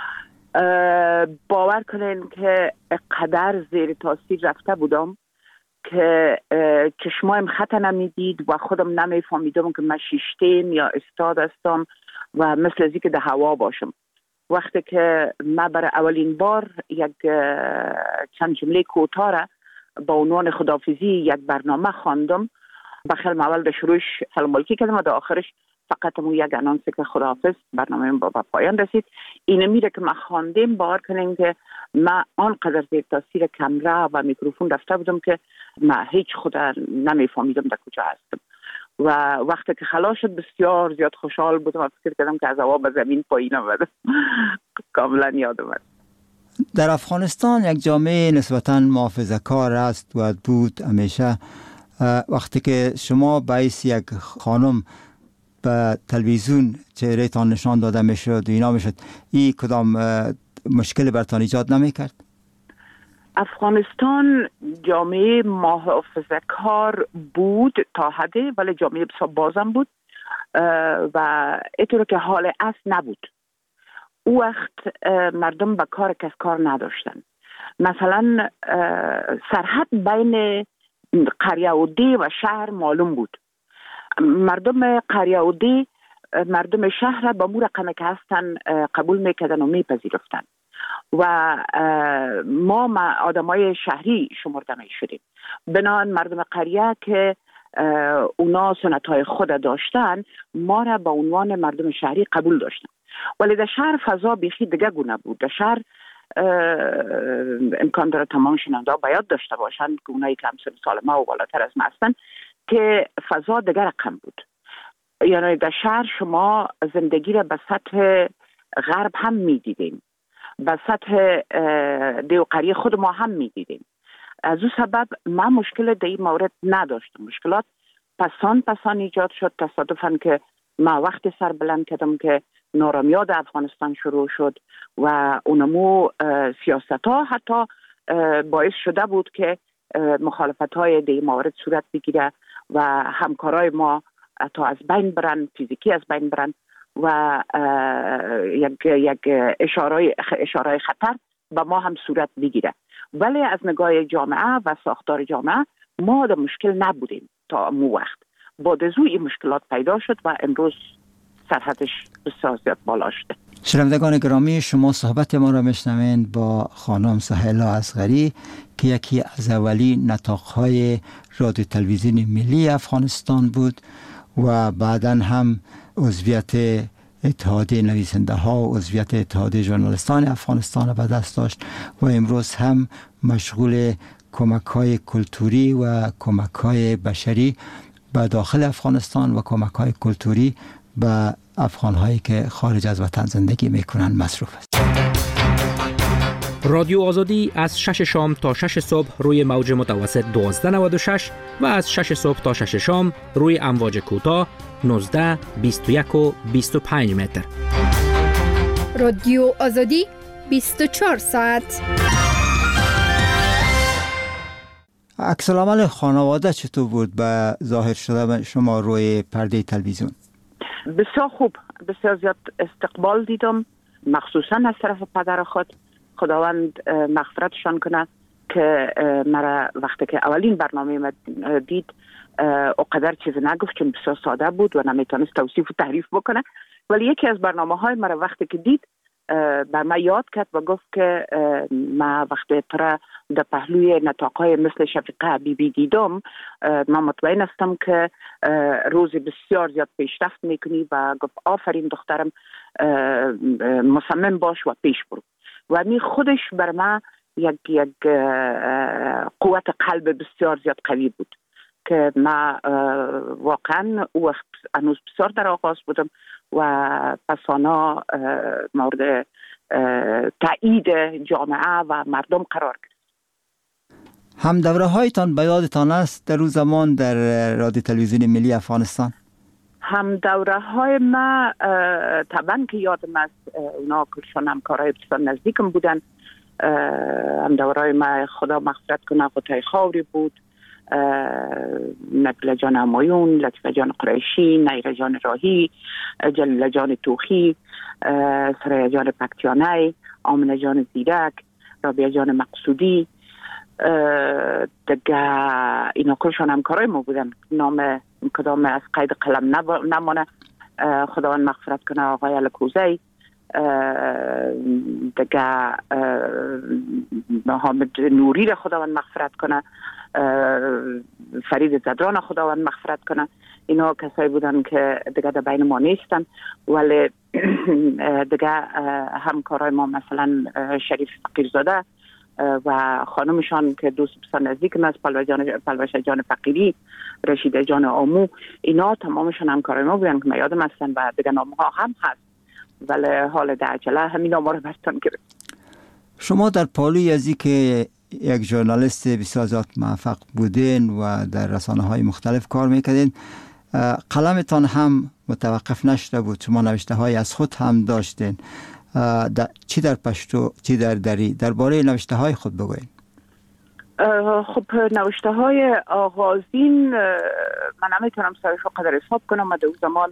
باور کنین که قدر زیر تاثیر رفته بودم که چشمایم خطا نمیدید و خودم نمیفهمیدم که من شیشتین یا استاد هستم و مثل ازی که در هوا باشم. وقتی که من برای اولین بار یک چند جمله کوتاه را با عنوان خداحافظی یک برنامه خواندم، بخیر اول در شروعش سلام ملکی کردم و در آخرش فقط مو یک انانسی که خداحافظ برنامه با پایان رسید. این میره که من خواندیم باور کنین که من آنقدر زیر تاثیر کامera و میکروفون رفته بودم که من هیچ خود نمیفهمیدم در کجا هستم و وقتی که خلاص شد بسیار زیاد خوشحال بودم و فکر کردم که از هوا به زمین پایین آمدم. کاملا یادم است. در افغانستان یک جامعه نسبتاً محافظه‌کار است و بود همیشه. وقتی که شما باعث یک خانم به تلویزیون چهره‌تان نشان داده میشد و اینا میشد، این کدام مشکل برتان ایجاد نمیکرد؟ افغانستان جامعه محافظه‌کار بود تا حدی، ولی جامعه بسیار بازم بود و اینطور که حال اصل نبود. او وقت مردم به کار کس کار نداشتن. مثلا سرحد بین قریه و دی و شهر معلوم بود. مردم قریه و دی مردم شهر را با مو رقمه که هستن قبول میکردن و میپذیرفتن و ما آدمای شهری شمرده می شدیم. بنابراین مردم قریه که اونا سنت های خود داشتن ما را با عنوان مردم شهری قبول داشتن، ولی در شهر فضا بیخی دیگه گونه بود. در شهر امکان داره تمام شنونده ها باید داشته باشند که اونایی که همسن سال ما و بالاتر از ما هستن که فضا دیگه رقم بود. یعنی در شهر شما زندگی را به سطح غرب هم می دیدیم، به سطح دیو قریه خود ما هم می دیدیم. از او سبب من مشکل در این مورد نداشتم. مشکلات پسان پسان ایجاد شد. تصادفاً که ما وقتی سر بلند کردم که نارامیاد افغانستان شروع شد و اونمو سیاست ها حتی باعث شده بود که مخالفت های در این مورد صورت بگیره و همکارای ما حتی از بین برن، فیزیکی از بین برن و یک یک اشاره اشاره خطر به ما هم صورت بگیره. ولی از نگاه جامعه و ساختار جامعه ما در مشکل نبودیم تا مو وقت. بعد از این مشکلات پیدا شد و امروز سرحدش بسیار زیاد بالا شده. شنوندگان گرامی، شما صحبت ما را میشنوین با خانم سهیلا اصغری که یکی از اولی نطاق‌های رادیو تلویزیون ملی افغانستان بود و بعداً هم عضویت اتحادیه نویسنده ها و عضویت اتحادیه ژورنالیستان افغانستان را به دست داشت و امروز هم مشغول کمک های کلتوری و کمک های بشری به داخل افغانستان و کمک های کلتوری به افغان هایی که خارج از وطن زندگی میکنن مصروف است. رادیو آزادی از شش شام تا شش صبح روی موج متوسط دوازده نود و شش و از شش صبح تا شش شام روی امواج کوتاه نوزده، بیست و یک و بیست و پنج متر. رادیو آزادی بیست و چهار ساعت. عکس العمل خانواده چطور بود به ظاهر شده شما روی پرده تلویزیون؟ بسیار خوب، بسیار زیاد استقبال دیدم، مخصوصا از طرف پدر خود. خداوند مغفرتشان کنه که مرا وقتی که اولین برنامه دید اقدر چیز نگفت، چون بسیار ساده بود و نمیتونست توصیف و تعریف بکنه، ولی یکی از برنامه های مرا وقتی که دید بر من یاد کرد و گفت که ما وقتی ترا در پهلوی نطاقهای مثل شفیقه حبیبی دیدم، من مطمئن هستم که روز بسیار زیاد پیشرفت میکنی و گفت آفرین دخترم، مصمم باش و پیش برو. و می خودش بر من یک یک قوت قلب بسیار زیاد قوی بود که ما واقعا او وقت هنوز بسیار در آغاز بودم و پسانا مورد تایید جامعه و مردم قرار گرفت. هم دوره هایتان به یادتان است در روز زمان در رادیو تلویزیون ملی افغانستان؟ هم دوره های ما طبعا که یادم است، اونا کلشان همکارای بسیار نزدیکم بودن. هم دوره های ما خدا مغفرت کنه قطعه خاوری بود، نبیل جان همایون، لطفه جان قریشی، نیره جان راهی، جلیل جان توخی، سریا جان پکتیانه، آمنه جان زیرک، رابعه جان مقصودی، دیگه اینا کلشان همکارای ما بودن. نام کدام از قید قلم نمانه، خداوند مغفرت کنه آقای الکوزی، دیگه محمد نوری را خداوند مغفرت کنه، فرید زدران خداوند مغفرت کنه. اینا کسایی بودن که دیگه در بین ما نیستن، ولی دیگه همکارای ما مثلا شریف فقیرزاده و خانمشان که دوست بسیار نزدیک است، پلوشه جان فقیری، رشیده جان آمو، اینا تمامشان همکارای ما بودن که من یادم هستن و دیگه نامها هم هست، ولی حال در عجله همین نامها رو برتون گرفت. شما در پالوی ازی که یک ژورنالیست بسیار زیاد موفق بودین و در رسانه های مختلف کار میکردین، قلمتان هم متوقف نشده بود، شما نوشته های از خود هم داشتین، در چی در پشتو چی در دری، درباره نوشته های خود بگوین. خب نوشته های آغازین من نمیتونم سرشو قدر حساب کنم. من در اون زمان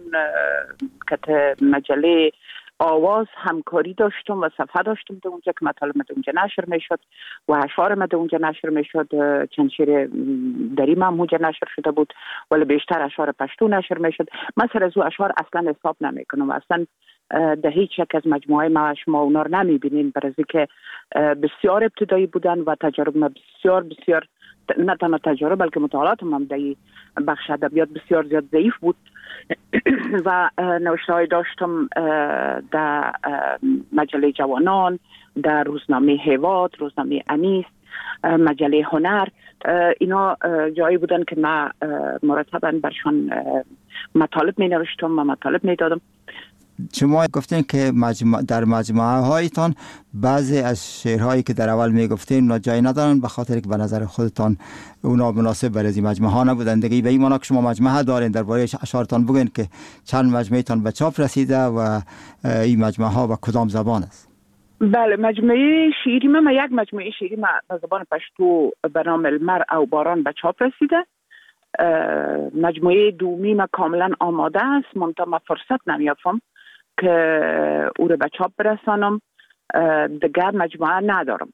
که مجله آواز همکاری داشتم و صفحه داشتم در اونجا که مطالب در اونجا نشر میشد و اشعار من در اونجا نشر میشد. چند شعر دری من اونجا نشر شده بود، ولی بیشتر اشعار پشتو نشر میشد. من سر از او اشعار اصلا حساب نمیکنم، اصلا در هیچ یک از مجموعه ما شما اونا رو نمیبینین، برای که بسیار ابتدایی بودن و تجارب ما بسیار بسیار نه تنها تجارب بلکه مطالعات هم در بخش ادبیات بسیار زیاد ضعیف بود و نوشته های داشتم در مجله جوانان، در روزنامه هیواد، روزنامه انیس، مجله هنر. اینا جایی بودن که من مرتباً برشان مطالب می نوشتم و مطالب می دادم. شما گفتین که مجموع در مجموعه هایتان بعضی از شعرهایی که در اول می گفتین اونا جای ندارن به خاطر که به نظر خودتان اونا مناسب برای این مجموعه ها نبودن دیگه. به این معنی که شما مجموعه دارین، درباره اشعارتان بگین که چند مجموعه تان به چاپ رسیده و این مجموعه ها به کدام زبان است؟ بله، مجموعه شعری من یک مجموعه شعری من به زبان پشتو به نام المرء و باران به چاپ رسیده. مجموعه دومی من کاملا آماده است، منتها من فرصت نمیافم که او رو به چاپ برسانم. دیگر مجموعه ندارم،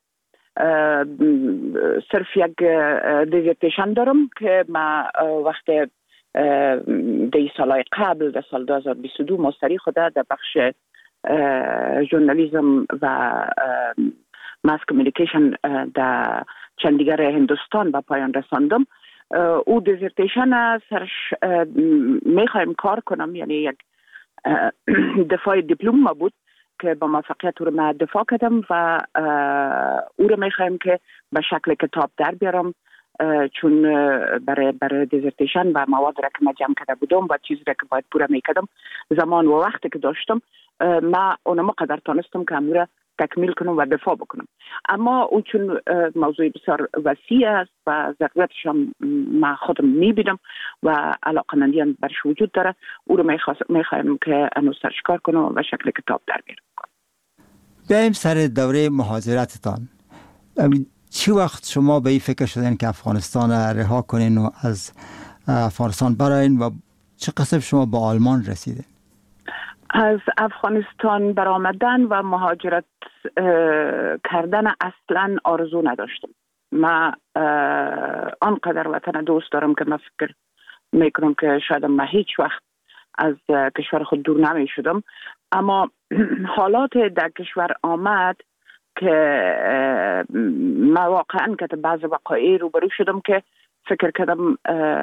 صرف یک دیزرتیشن دارم که ما وقت دی سالهای قبل در سال دو هزار و بیست و دو مستری خود در بخش ژورنالیسم و ماس کمیونیکیشن در چندیگر هندوستان به پایان رساندم. او دیزرتیشن سرش میخوایم کار کنم، یعنی یک دفاع دیپلم ما بود که با موفقیت او رو من دفاع کردم و او رو میخوایم که به شکل کتاب در بیارم چون برای برای دیزرتیشن و مواد را که من جمع کرده بودم و چیزی را که باید پوره میکردم زمان و وقتی که داشتم ما اونم قدر تانستم که امور تکمیل کنم و دفاع بکنم. اما اون چون موضوع بسیار وسیع است و ضرورتش هم ما خودم میبینم و علاقمندی هم برش وجود داره، او رو میخوایم که انو سرش کار کنم و شکل کتاب در بیارم. بیایم سر دوره مهاجرتتان. چی وقت شما به این فکر شدین که افغانستان رها کنین و از افغانستان براین و چه قسم شما با آلمان رسیدین؟ از افغانستان برآمدن و مهاجرت کردن اصلا آرزو نداشتم. من آنقدر وطن دوست دارم که من فکر میکنم که شاید من هیچ وقت از کشور خود دور نمی شدم، اما حالات در کشور آمد که من واقعا که بعض وقایع روبرو شدم که فکر کردم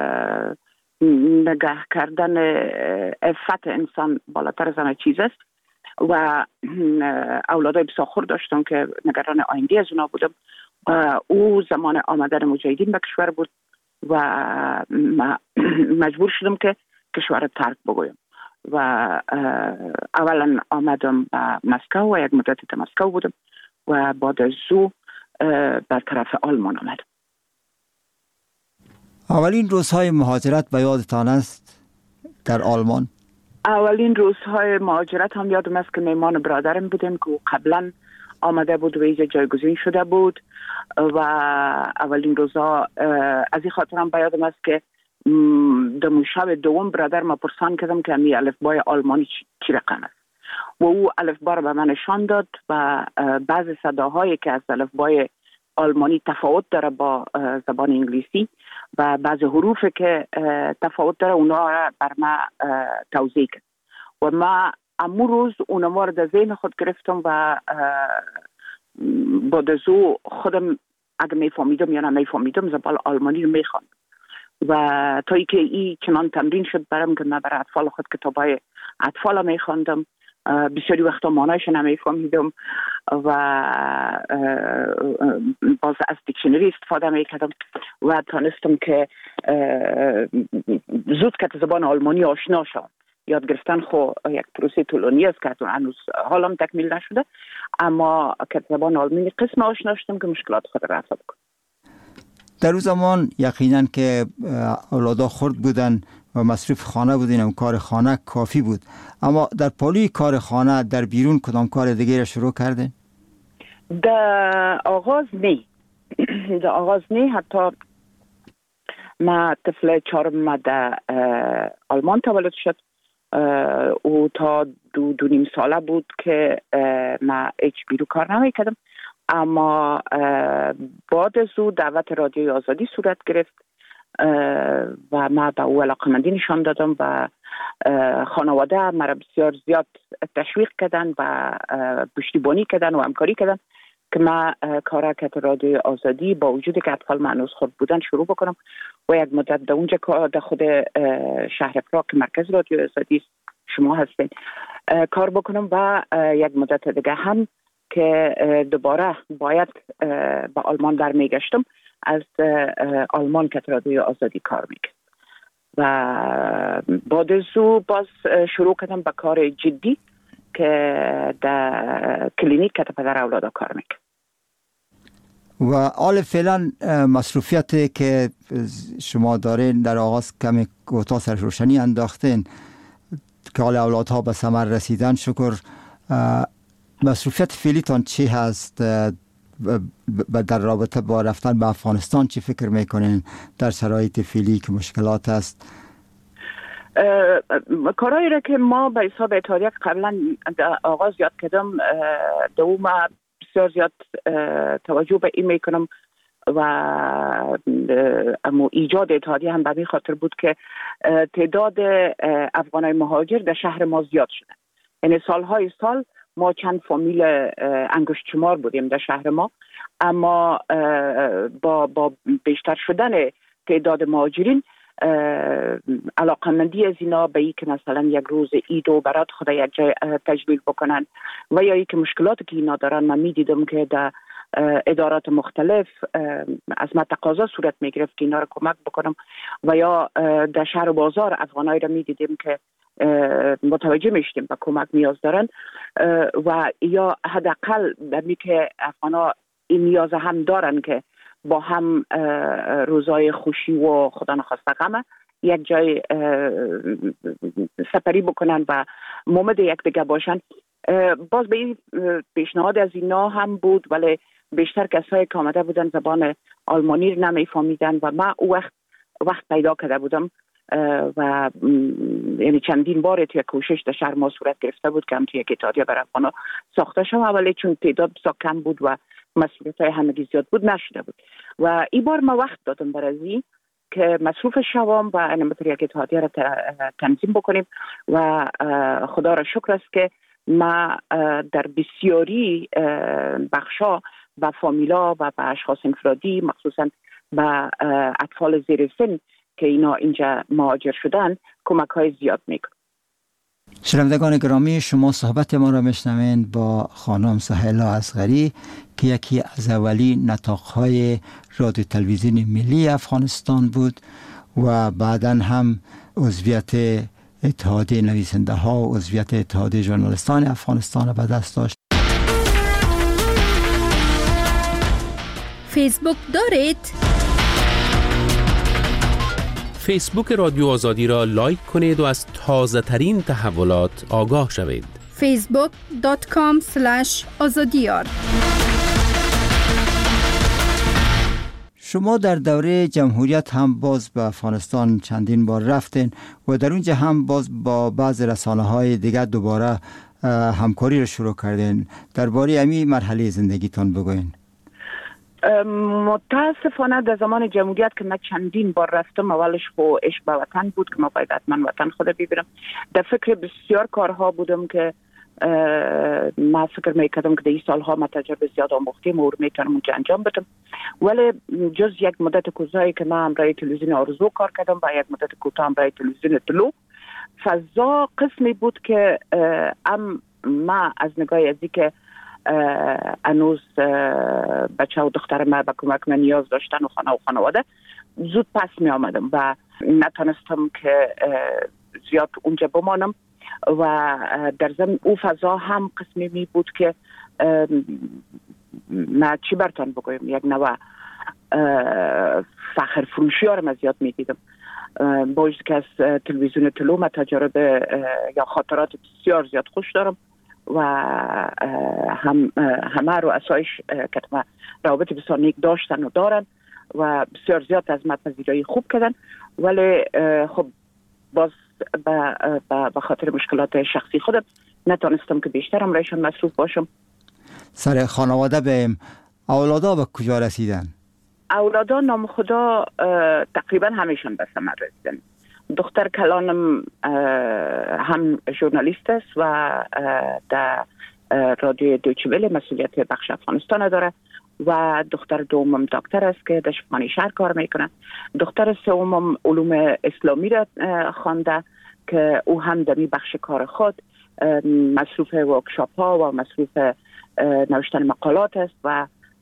نگاه کردن عفت انسان بالاتر از همه چیز است و اولادای بسیار خرد داشتم که نگران آینده از اونا بودم. او زمان آمدن مجاهدین به کشور بود و مجبور شدم که کشور رو ترک بگویم و اولا آمدم به مسکو و یک مدت در مسکو بودم و بعد از او بر طرف آلمان آمدم. اولین روزهای مهاجرت به یادتان است در آلمان؟ اولین روزهای مهاجرت هم یادم است که میمان برادرم بودیم که قبلا آمده بود و اینجا جایگزین شده بود و اولین روزها از این خاطر هم به یادم است که در شب دوم برادر ما پرسان کردم که امی الفبای آلمانی چی رقم است و او الفبا را به من نشان داد و بعض صداهایی که از الفبای آلمانی تفاوت داره با زبان انگلیسی و بعض حروف که تفاوت داره اونا را بر ما توضیح کرد و ما امو روز اونما را در ذهن خود گرفتم و با دزو خودم اگه میفهمیدم یا نمیفهمیدم زبان آلمانی رو میخواندم و تا ای که ای چنان تمرین شد برم که من برای اطفال خود کتابای اطفال میخواندم. بسیاری وقتا معنایش نمیفهمیدم و باز از دیکشنری استفاده میکردم و تانستم که زود که زبان آلمانی آشنا شدم. یاد گرفتن خو یک پروسه طولانی است که هنوز حالم تکمیل نشده، اما که زبان آلمانی قسم آشنا شدم که مشکلات خود رفع بکنم. در اون زمان یقینا که اولادا خرد بودن و مصروف خانه بودین و کار خانه کافی بود، اما در پالی کار خانه در بیرون کدام کار دیگه را شروع کردین؟ در آغاز نه در آغاز نه حتی ما طفل چهارم در آلمان تولد شد او تا دو دو نیم ساله بود که ما هیچ بیرون کار نمیکردم، اما بعد از او دعوت رادیوی آزادی صورت گرفت و ما به او علاقمندی نشان دادم و خانواده مرا بسیار زیاد تشویق کردن و پشتیبانی کردن و همکاری کردن که ما کار که رادیوی آزادی با وجودی که اطفال معنوس خود بودن شروع بکنم و یک مدت در اونجا در خود شهر پراگ که مرکز رادیوی آزادی شما هستین کار بکنم و یک مدت دیگه هم که دوباره باید به آلمان برمیگشتم از آلمان که رادیوی آزادی کار میکرد و بعد از او باز شروع کردم به کار جدی که در کلینیک که پدر اولادا کار میکرد. و حال فعلا مصروفیتی که شما دارین در آغاز کمی کوتاه سر روشنی انداختین که حال اولادها به ثمر رسیدن، شکر. مصروفیت فعلیتان چی هست در رابطه با رفتن به افغانستان؟ چی فکر میکنین در شرایط فعلی که مشکلات است؟ کارهایی را که ما به حساب اتحادیه قبلا آغاز یاد کردم دوم بسیار زیاد توجه به این میکنم و اما ایجاد اتحادیه هم به این خاطر بود که تعداد افغانای مهاجر در شهر ما زیاد شده. یعنی سالهای سال ما چند فامیل انگشت شمار بودیم در شهر ما، اما با با بیشتر شدن تعداد مهاجرین علاقمندی از اینا به ای که مثلا یک روز عید و برات خدا یک جای تجلیل بکنن و یا ای که مشکلاتی که اینا دارن من می دیدم که در ادارات مختلف از من تقاضا صورت می گرفت که اینا رو کمک بکنم و یا در شهر و بازار افغانایی را می دیدیم که متوجه می شدیم و کمک نیاز دارن و یا حداقل در می که افغانا این نیاز هم دارن که با هم روزای خوشی و خدا نخواسته غم یک جای سپری بکنن و مومد یک دیگه باشن. باز به این پیشنهاد از اینا هم بود، ولی بیشتر کسایی که آمده بودن زبان آلمانی رو نمیفهمیدن و من او وقت وقت پیدا کرده بودم و یعنی چندین بار توی کوشش در شهر ما صورت گرفته بود که هم توی یک اتحادیه برای افغانا ساخته شد، ولی چون تعداد بسیار کم بود و مسئولیت های همگی زیاد بود نشده بود و این بار ما وقت دادم برای که مصروف شوام و انمتر یک اتحادیه را تنظیم بکنیم و خدا را شکر است که ما در بسیاری بخشا با فامیلا و با اشخاص انفرادی مخصوصا با اطفال زیر سن که اینا اینجا مهاجر شدن کمک های زیاد میکنم. شنوندگان گرامی، شما صحبت ما را میشنوید با خانم سهیلا اصغری که یکی از اولی نطاق‌های رادیو تلویزیون ملی افغانستان بود و بعداً هم عضویت اتحادیه نویسنده ها و عضویت اتحادیه ژورنالیستان افغانستان را به دست داشت. فیسبوک دارید؟ فیسبوک رادیو آزادی را لایک کنید و از تازه ترین تحولات آگاه شوید. فیسبوک دات کام اسلش آزادیار. شما در دوره جمهوریت هم باز به افغانستان چندین بار رفتین و در اونجا هم باز با بعض رسانه‌های دیگر دوباره همکاری رو شروع کردین. درباره همین مرحله زندگیتان بگوین. متاسفانه در زمان جمهوریت که من چندین بار رفتم، اولش خو عشق به وطن بود که من باید حتما وطن خود ببینم. در فکر بسیار کارها بودم که من فکر میکردم که در این سالها من تجربه زیاد آموختیم و میتونم اونجا انجام بدم، ولی جز یک مدت کوتاهی که من همراه تلویزیون آرزو کار کردم و یک مدت کوتاه همراه تلویزیون طلوع، فضا قسمی بود که ام ما از نگاه ازی که انوز بچه و دختر ما به کمک من نیاز داشتن و خانه و خانواده زود پس می آمدم و نتونستم که زیاد اونجا بمانم و در ضمن او فضا هم قسمی می بود که ما چی برتان بگویم یک نوع فخر فروشی ها رو من زیاد می دیدم. با که از تلویزیون طلوع من تجربه یا خاطرات بسیار زیاد خوش دارم و هم همه رو اسایش که روابط بسیار نیک داشتن و دارن و بسیار زیاد از من پذیرایی خوب کردن، ولی خب باز به خاطر مشکلات شخصی خودم نتونستم که بیشتر هم رایشان مصروف باشم. سر خانواده بهم اولادا به کجا رسیدن؟ اولادا نام خدا تقریبا همیشون به ثمر رسیدن. دختر کلانم هم ژورنالیست است و در رادیو دویچه وله مسئولیت بخش افغانستان داره و دختر دومم دکتر است که در شفاخانه شهر کار میکنه. دختر سومم علوم اسلامی را خوانده که او هم در بخش کار خود مصروف ورکشاپ ها و مصروف نوشتن مقالات است و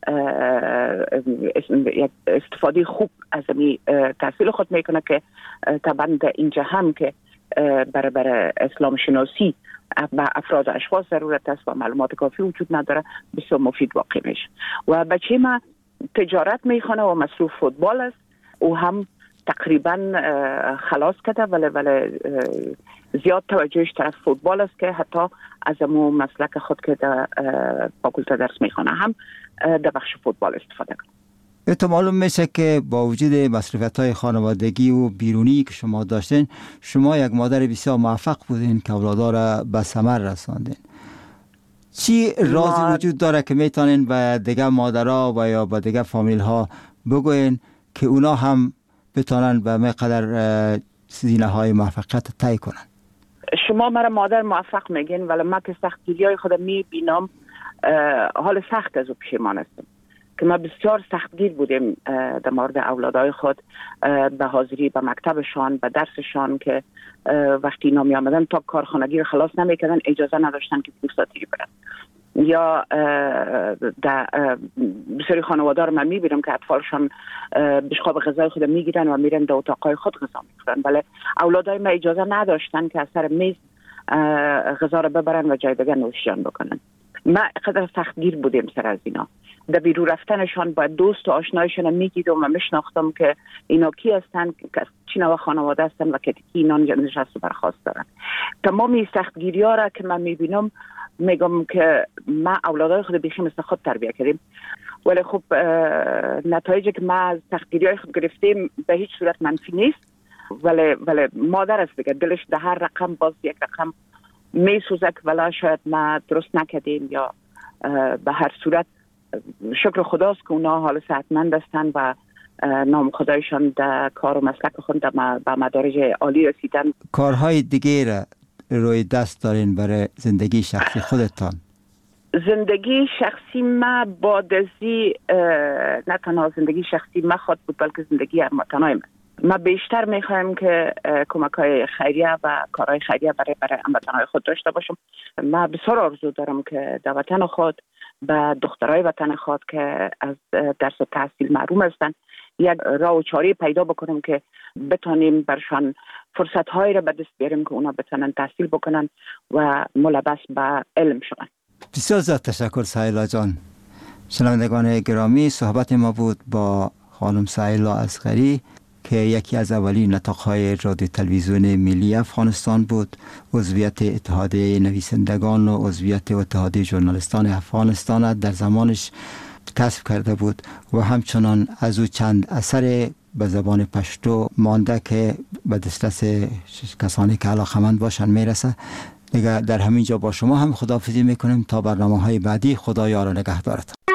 استفاده خوب از می تحصیل خود میکنه که طبعا در اینجا هم که برای برای اسلام شناسی با افراد و اشخاص ضرورت است و معلومات کافی وجود نداره، بسیار مفید واقع میشه. و بچه ما تجارت میخونه و مصروف فوتبال است، او هم تقریبا خلاص کرده ولی ولی زیاد توجهش طرف فوتبال است که حتی از امو مسلک خود که در فاکولته درس میخونه هم در بخش فوتبال استفاده کنه. تو معلوم میشه که با وجود مصروفیت‌های خانوادگی و بیرونی که شما داشتین، شما یک مادر بسیار موفق بودین که اولادا را به ثمر رساندین. چی رازی ما... وجود داره که میتونین به دیگه مادرها و یا به دیگه فامیل ها بگوین که اونا هم بتونن به مقدار زینه های موفقیت طی کنن؟ شما مرا مادر موفق میگین ولی من که سختگیری های خودم میبینم حال سخت از او پشیمان هستم که ما بسیار سختگیر بودیم در مورد اولادای خود به حاضری به مکتبشان به درسشان که وقتی اینا می آمدن تا کارخانگی رو خلاص نمیکردن اجازه نداشتن که فرصتی برن یا در بسیاری خانواده رو من میبینم که اطفالشان بشقاب غذای خود میگیرن و میرن در اتاقای خود غذا میخورن، ولی اولادای ما اجازه نداشتن که از سر میز غذا رو ببرن و جای دیگه نوشیان بکنن. ما قدر سختگیر بودیم سر از اینا. در بیرو رفتنشان با دوست و آشنایشان میگیدم و میشناختم که اینا کی هستن، چی نوع خانواده هستن و که کی اینا نشست و برخواست دارن. تمامی سختگیری ها را که من میبینم میگم که ما اولادای خود بیخی مثل خود تربیه کردیم، ولی خب نتایجی که ما از سختگیری های خود گرفتیم به هیچ صورت منفی نیست، ولی ولی مادر است دیگه، دلش در هر رقم باز یک رقم میسوزه که ولی شاید ما درست نکردیم، یا به هر صورت شکر خداست که اونا حال صحتمند هستن و نام خدایشان در کار و مسلک خود به مدارج عالی رسیدن. کارهای دیگه را روی دست دارین برای زندگی شخصی خودتان؟ زندگی شخصی ما بادزی نه تنها زندگی شخصی ما خود بود بلکه زندگی هموطنای من. ما بیشتر میخوایم که کمک های خیریه و کارهای خیریه برای برای هموطنای خود داشته باشم. ما بسیار آرزو دارم که در وطن خود به دخترای وطن خود که از درس و تحصیل محروم هستن یک راه و چاره پیدا بکنم که بتونیم برشان فرصت هایی را به دست بیاریم که اونا بتونن تحصیل بکنن و ملبس به علم شون. بسیار زیاد تشکر سهیلا جان. شنوندگان گرامی، صحبت ما بود با خانم سهیلا اصغری که یکی از اولین نطاق‌های رادیو تلویزیون ملی افغانستان بود، عضویت اتحادیه نویسندگان و عضویت اتحادیه ژورنالیستان افغانستان در زمانش کسب کرده بود و همچنان از او چند اثر به زبان پشتو مانده که به دسترس کسانی که علاقه‌مند باشن میرسه. دیگه در همین جا با شما هم خداحافظی میکنیم تا برنامه‌های بعدی. خدا یار و نگهدارتان.